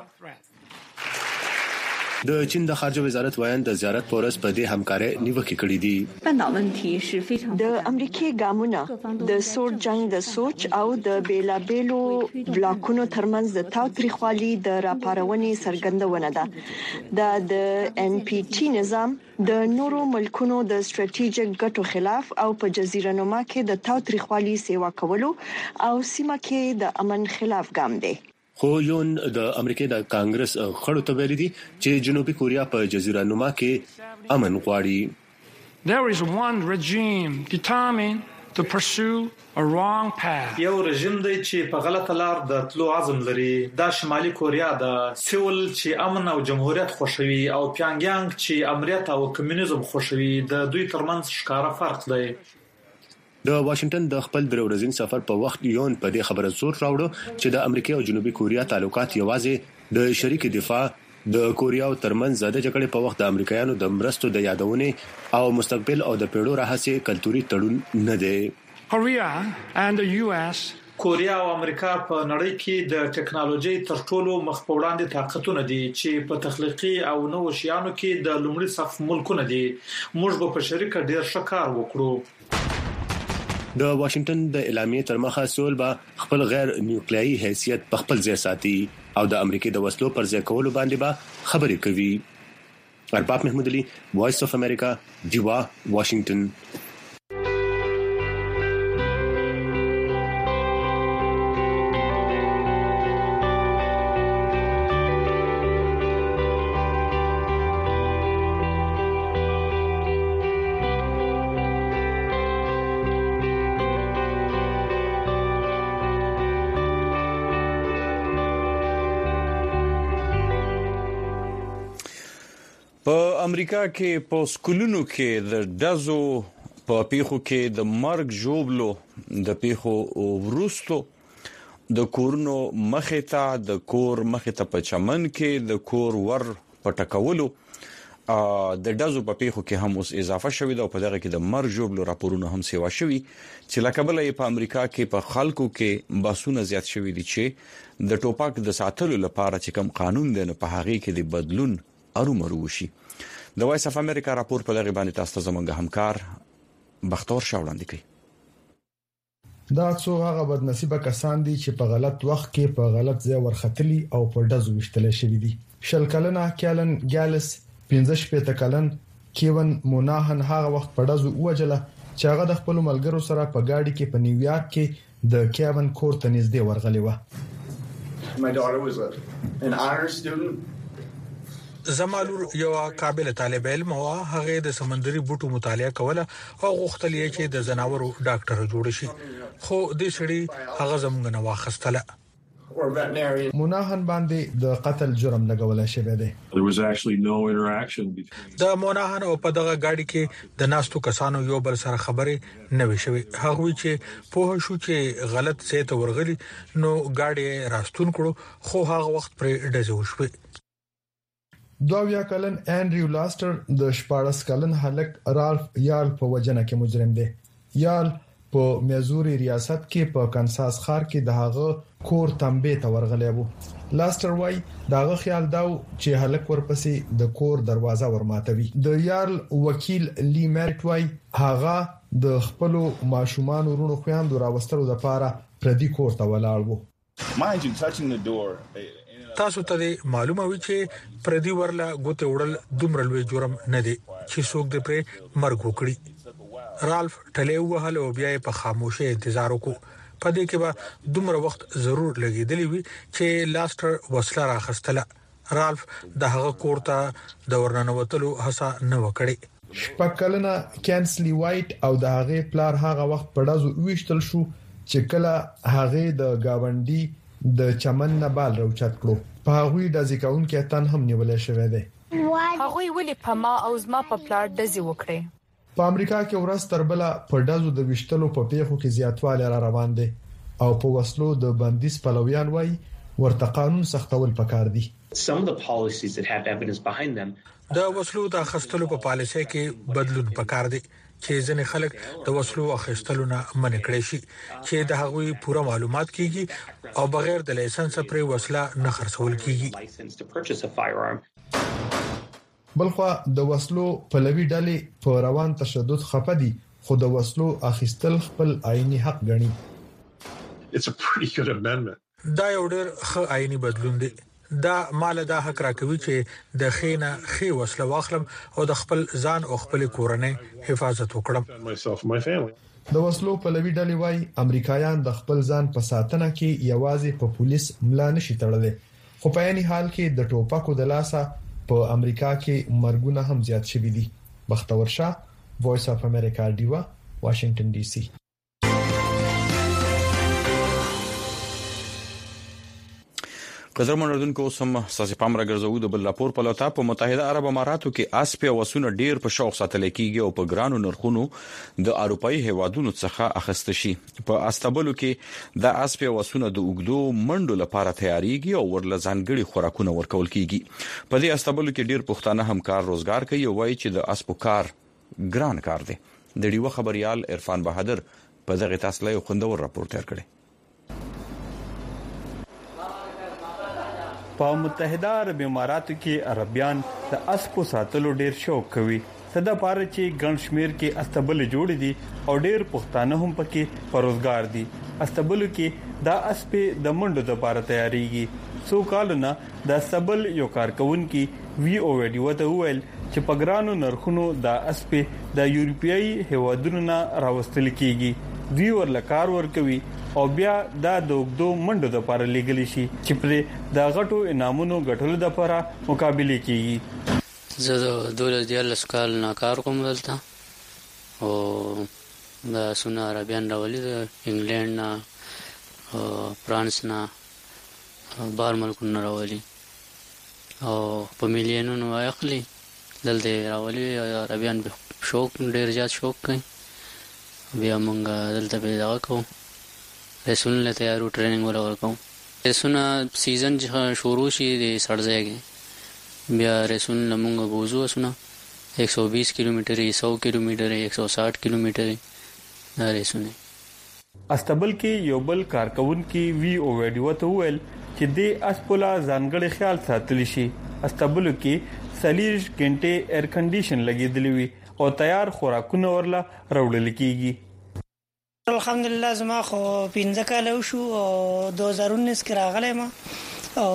Speaker 14: د چین د خارجه وزارت وایي د زیارت پورس په دې همکارۍ نیوکه کړې
Speaker 28: دي. د امریکای ګامونه د سور جنگ د سوچ او د بیلابېلو بلاکونو ترمنځ د تاوتریخوالي د راپارونې څرګندونه ده. د NPT نظام د نورو ملکونو د ستراتیژیک ګټو خلاف او په جزیره نما کې د تاوتریخوالي سیوا کولو او سیمه کې د امن خلاف ګام دی.
Speaker 14: خو یون د امریکا د کانګرس خړو ته ویلي دي چې جنوبي کوریا په جزیره نما کې امن غواړي.
Speaker 17: There is one regime determined to pursue a wrong path.
Speaker 12: یو رژیم دی چې په غلطه لار د تلو عزم لري. دا شمالي کوریا د سیول چې امن او جمهوریت خوښوي او پیانګیانګ چې امنیت او کمیونیزم خوښوي. د دوی ترمنځ ښکاره فرق دی.
Speaker 14: د واشنگټن د خپل دروازین سفر په وخت یون په دې خبره زور راوړو چې د امریکا او جنوبي کوریا تعلقات یوازې د شریک دفاع د کوریا ترمنځ د جګړې په وخت د امریکایانو د مرستو د یادونې او مستقبل او د پیړو راهسي کلتوري تړون نه دی.
Speaker 17: Korea and the US
Speaker 12: کوریا او امریکا په نړۍ کې د ټکنالوژي تر ټولو مخ په وړاندې طاقتونه دي چې په تخلیقي او نوو شیانو کې د لومړي صف ملکونه دي. موږ په شریکه ډیر ښه کار وکړو.
Speaker 14: د واشنگټن د اعلامیې تر مخه سول به خپل غیر نیوکلیایي حیثیت په خپل ځای ساتي او د امریکا د وسلو پر ځای کولو باندې به خبرې کوي. ارباب محمود علي وایس اف امریکا جوا واشنگټن.
Speaker 1: په امریکا کې په سکولونو کې د دزو په پیښو کې د مرګ جوړلو د پیښو ورستو د کورونو مخې ته د کور مخې ته په چمن کې د کور ور پټکولو د دزو په پیښو کې هم اوس اضافه شوې ده او په دغه کې د مرګ جوړلو راپورونه هم سیوا شوي چې لکبل یې په امریکا کې په خلکو کې باسونه زیات شوي دي چې د ټوپک د ساتلو لپاره چې کوم قانون دی په هغه کې د بدلون ارومرو وشي. د وایس اف امریکا راپور په دغه باندې تاسو زمونږ همکار بختور شاوړاندې کوي.
Speaker 26: دا څو هغه بدنصیبه کسان دي چې په غلط وخت کې په غلط ځای ورختلي او په دزو وشتل شوی دي. شل کلنه کیلن ګالس 15 کلن کیون موناهن هغه وخت په دزو وجله چې هغه د خپل ملګرو سره په گاډي کې په نیویارک کې د کیون کور ته نږدې ورغلی و.
Speaker 2: My daughter was an honor student.
Speaker 18: زمالور یو قابل طالب علم او هغه د سمندري بوټو مطالعه کوله او غوښتل یې چې د زناورو ډاکټر جوړ شي خو د سړي هغه زمونږ نه واخستله.
Speaker 26: موناهن باندې د قتل جرم لګول شوی دی.
Speaker 2: There was actually no interaction between
Speaker 18: د موناهن او په دغه گاډي کې د ناستو کسانو یو بل سره خبرې نه وشوي. هغه چې په شو چې غلط څه ته ورغلي نو گاډي راستون کړو خو هغه وخت پر ډزو شوی.
Speaker 26: 22 کلن انډریو لاسټر د 14 کلن هلک رالف یال په وجنه کې مجرم دی. یال په میزوري ریاست کې په کانساس ښار کې د هغه کور تنبې ته ورغلی وو. لاسټر وای داغه خیال دا چې هلک ورپسې د کور دروازه ورماتوي. د یال وکیل لی میرټ وای هغه د خپل ماشومان ورونو خويندو راوستلو لپاره پردي کور ته ولاړ وو.
Speaker 2: Mind you, touching the door.
Speaker 18: تاسو ته معلومه وي چې پردي ورله ګوته وړل دومره لوی جرم نه دی چې څوک دې پر مرګ وکړي. رالف ټلې وهل او بیا په خاموشي انتظار وکړ. په دې کې به دومره وخت ضرور لګیدلی وي چې لاسټر وسله راخستله. رالف د هغه کور ته د ورننوتلو هڅه نه وکړي.
Speaker 26: شپکلنه کینسلی وایټ او د هغه پلار هغه وخت په دازو ویشتل شو چې کله هغه د گاونډي د چمن نه بال راوچت کړو. په هغه د ځکاون کې تن هم نیول شوی دی.
Speaker 16: هغه ویلي په ما او زما په پلار دزي وکړي.
Speaker 26: په امریکا کې ورځ تر بل په دازو د وشتلو په پیښو کې زیاتوالی را روان دي او په وسلو د بندیز پلویان وای ورته قانون سختول پکار دي.
Speaker 19: Some of the policies that have evidence behind them
Speaker 18: د وسلو د اخیستلو په پالیسۍ کې بدلون پکار دي چې ځینې خلک د وسلو اخیستلو نه منع کړي شي چې د هغوی پوره معلومات کیږي او بغیر د لایسنس پر وسله نه خرڅول کیږي.
Speaker 26: بلخو د وسلو پلوي ډلې په روان تشدد خپدي خو د وسلو اخیستل خپل آئینی حق ګڼي.
Speaker 2: It's a pretty good amendment.
Speaker 18: دا یو ډېر ښه آئینی بدلون دی. دا مال دا حق راکوي چې د خینه خې وسله واخلم او د خپل ځان او خپل کورنۍ حفاظت وکړم.
Speaker 26: د وسلو پلوي ډلې وايي امریکایان د خپل ځان په ساتنه کې یوازې په پولیس ملا نشي تړلې خو په یاني حال کې د ټوپکو د لاسه په امریکا کې مرګونه هم زیات شوي دي. بختور شاه، وایس اف امریکا دیوا، واشنگټن ډي سي.
Speaker 1: قدرمن اردوونکو سم ساسي پام راګرځو د بل راپور په لوتا په متحده عرب اماراتو کې اسپي وسونه ډیر په شوق ساتل کېږي او په ګرانو نرخونو د اروپאי هوادونو څخه اخیسته شي. په استانبول کې د اسپي وسونه د اوګدو منډو لپاره تیاریږي او ورله ځانګړي خوراکونه ورکول کېږي. په دې استانبول کې ډیر پښتانه همکار روزګار کوي او وایي چې د اسپو کار ګران کار دی. د ډیو خبريال عرفان بهادر په دغه تاسو له خوندور راپور تیار کړی.
Speaker 20: په متحده عرب اماراتو کې عربيان د اسپو ساتلو ډیر شوق کوي. صدا پاره چې ګڼ شمیر کې استبل جوړ دي او ډیر پښتانه هم پکې پروزګار دي. استبل کې دا اسپې د منډو لپاره تیاریږي. سو کالونه د استبل یو کارکون کې وی او ویډیو ته ویل چې په ګرانو نرخونو د اسپې د یورپیایي هیوادونو نه راوستل کیږي دوی ورلکار ورکوي او بیا د دوګدو منډو د لپاره لګلی شي چې پر د غټو انعامونو غټلو د لپاره مقابله کیږي
Speaker 3: زه د 2014 کال نه کار کوم دلته او د سونه عربیان راولي د انګلند نه فرانس نه بار ملکونه راولي او په میلیونونو اخلي دلته راولي عربیان شوق ډیر زیات شوق کوي بیا مونږ دلته پیدا کوو رسول له تیارو ټریننګ ولا ورکوم رسونه سیزن شروع شي د سړځيږي بیا رسول مونږ بوزو اسونه 120 کیلومتر 100 کیلومتر 160 کیلومتر رسونه
Speaker 20: استبل کې یو بل کارکون کې وی او ویډیو ته ویل چې د اسپولا ځانګړي خیال ساتل شي استبل کې 40 غنټه ایر کنډیشن لګیدلی وي او تیار خوراکونه ورلا راوړل کیږي
Speaker 4: الحمدلله زما خو 15 کال شو او 2019 کې راغلی ما او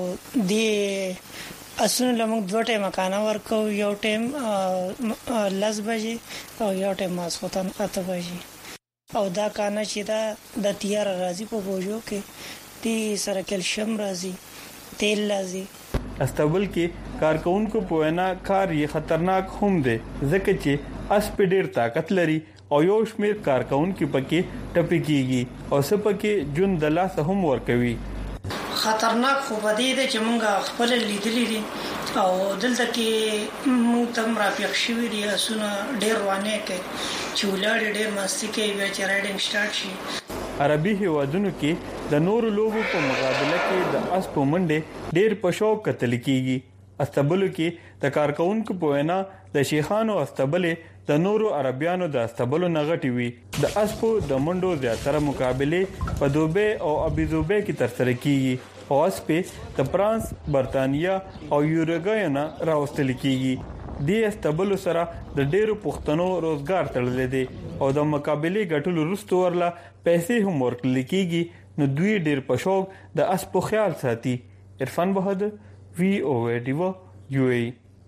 Speaker 4: د اسونه لمغ دوه ټیم کانا ورکو یو ټیم 10 بجې او یو ټیم ماسختن 8 بجې او دا کانا چې دا د تیار راځي په بوجو کې تی سره کلشیم راځي تیل راځي
Speaker 20: استبل کې کارکونکو په وینا کار یې خطرناک هم دی ځکه چې اس په ډیر طاقت لري او یو شمیر کارکونکو پکې ټپي کیږي او سپکه جون د لاس هم ور کوي
Speaker 4: خطرناک خو بده دي چې مونږ خپل لیدلې دي او دلته کې مونږ تم رافیق شوی دی اسونه ډیر وانه کې چولړ ډیر مستی کې بیا چې رایډینګ سٹارټ شي
Speaker 20: عربي هیوادونو کې د نور لوبو په مقابله کې د اس په منډه ډیر په شوق قتل کیږي استبل کې د کارکونکو په وینا د شیخانو استبل د نورو عربیانو د استبلو نغټي وي د اس په د منډو زیاتره مقابله په دوبه او ابيزوبه کې ترسره کیږي او اس په د فرانس برتانیا او یوروګوای نه راوستل کیږي د استبل سره د ډیرو پښتنو روزګار تړل دي او د مقابله غټلو رستو ورلا پیسې هم ورکړل کیږي نو دوی ډیر په شوق د اس په خیال ساتي عرفان بهادر وی او ویډیو یو ای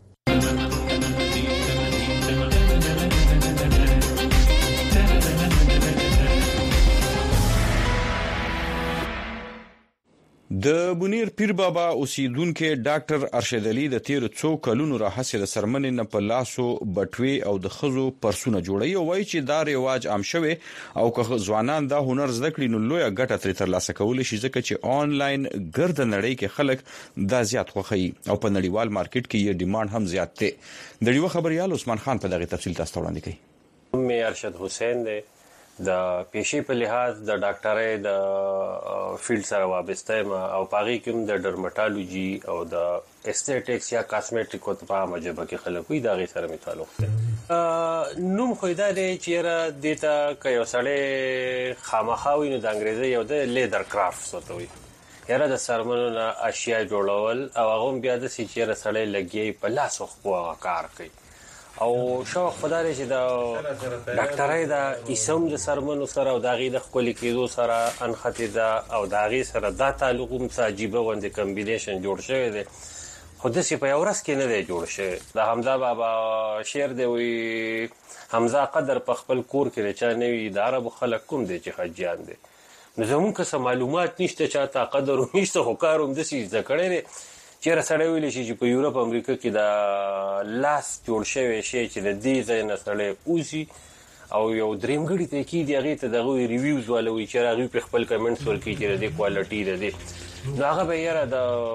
Speaker 1: د بونیر پیر بابا اوسیدونکو ډاکټر ارشد علي د تیر څو کلونو راهسه د سرمنې نه په لاسو بټوي او د خزو پرسونه جوړي او وایي چې دا رواج عام شوی او که ځوانان دا هنر زده کړي نو لوی ګټه تر لاسه کول شي ځکه چې آنلاین ګرد نړۍ کې خلک دا زیات خوخي او په نړیوال مارکیټ کې یې ډیماند هم زیات دی د یو خبريال عثمان خان په دغه تفصیل تاسو ته وړاندې کوي
Speaker 6: مې ارشد حسین دی د پیشي په لحاظ د ډاکټرۍ د فیلډ سره وابسته ما او پاغي کوم د ډرمټالوجي او د استیټکس یا کاسمیټیک او په مجبه کې خلکو دا غي سره تعلق دی نوم خو دا دی چې را دیتا ک یو سړی خامخاوي نو د انګریزي یو د لیدر کرافټ سوتوي یاره د سرمنو اشیاء جوړول او هغه بیا د سچره سړی لګي په لاس خو کار کوي او شوق خدای چې دا ډاکټرای دا اسم د سرمنو سره او داغي د خپل کېدو سره انخته دا او داغي سره دا تعلق هم عجیب وند کمبینیشن جوړ شوی دی خو د سی په اورس کې نه دی جوړ شوی د حمزه بابا شعر دی وی حمزه قدر په خپل کور کې چا نه وی د عرب خلک کوم دی چې حجان دی نو زموږ څه معلومات نشته چاته قدر نشته خو کاروم د سی ذکرې چیرې سره ویل شي چې په یورپ امریکا کې دا لاس جوړ شوی شي چې د دې ځای نه سره اوسي او یو درېمګړی ته کې دی هغه ته دغه ریویوز ولوي چې هغه په خپل کمنټس ورکړي چې د کوالټي ده نو هغه به یاره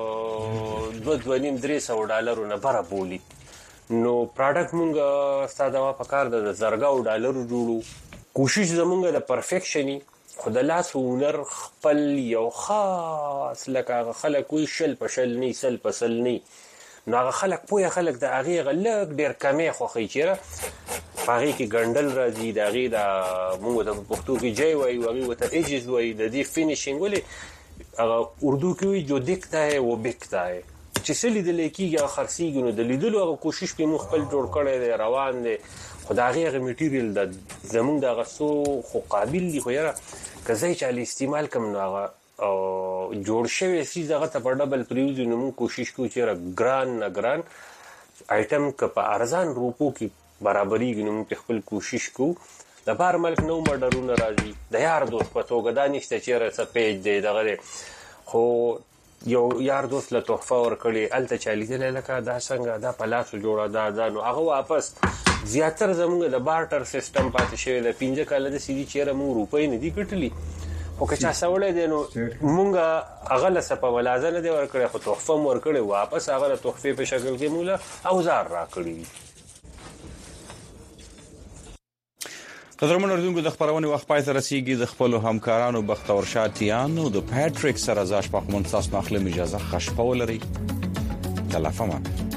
Speaker 6: د $2.5-300 نه بره بولی نو پروډکټ مونږ ستاسو په کار د $1,000 جوړو کوشش زمونږ د پرفیکشنی خو د لاس هنر خپل یو خاص لکه خلک وی شل په شل نه سل په سل نه نو هغه خلک پوهه خلک د هغه غلک ډیر کمې خوخی چیرې هغه کې ګندل راځي د هغه د موږ د پښتو کې جای وای او هغه ته ایجز وای د دې فینیشینګ ولې هغه اردو کې وی جو دکتا ہے وہ بکتا ہے چې سلی د لیکيږي خرسيږي نو د لیدلو هغه کوشش په مخبل جوړ کړي دی روان دی خدای هغه میټیریل د زمونږ د غسو خو قابل دی خو یاره کزای چې استعمال کوم نو هغه جوړ شوی سي دغه ته په ډبل پریوز نو موږ کوشش کوو چې ګران نه ګران آیټم ک په ارزان روپو کې برابرۍ غنوم په خپل کوشش کوو د بار ملک نو مډرونه راځي د یار دوست په توګه دا نشته چې رڅ پیج دی دغه خو یو یار دوست له تحفه ورکړي الته چالي دی لکه دا څنګه دا پلاسو جوړه دا نو هغه واپس زیاتره زموږ د بارټر سیستم پاتې شوی د 15 کال د سړي چیرې مو روپۍ نه دي ګټلي خو که چا سوړې دي نو مونږه هغه له سپه ولازنه دی ورکړي خو تحفه مو ورکړي واپس هغه د تحفه په شکل کې مولا اوزار راکړي.
Speaker 1: قدرمن اردوونکو د خبرونې وخت پای ته رسیدي د خپل همکارانو بختور شاتیانو د پاتریک سره زاش په کوم تاسو مخله اجازه خښ پولري تلفظ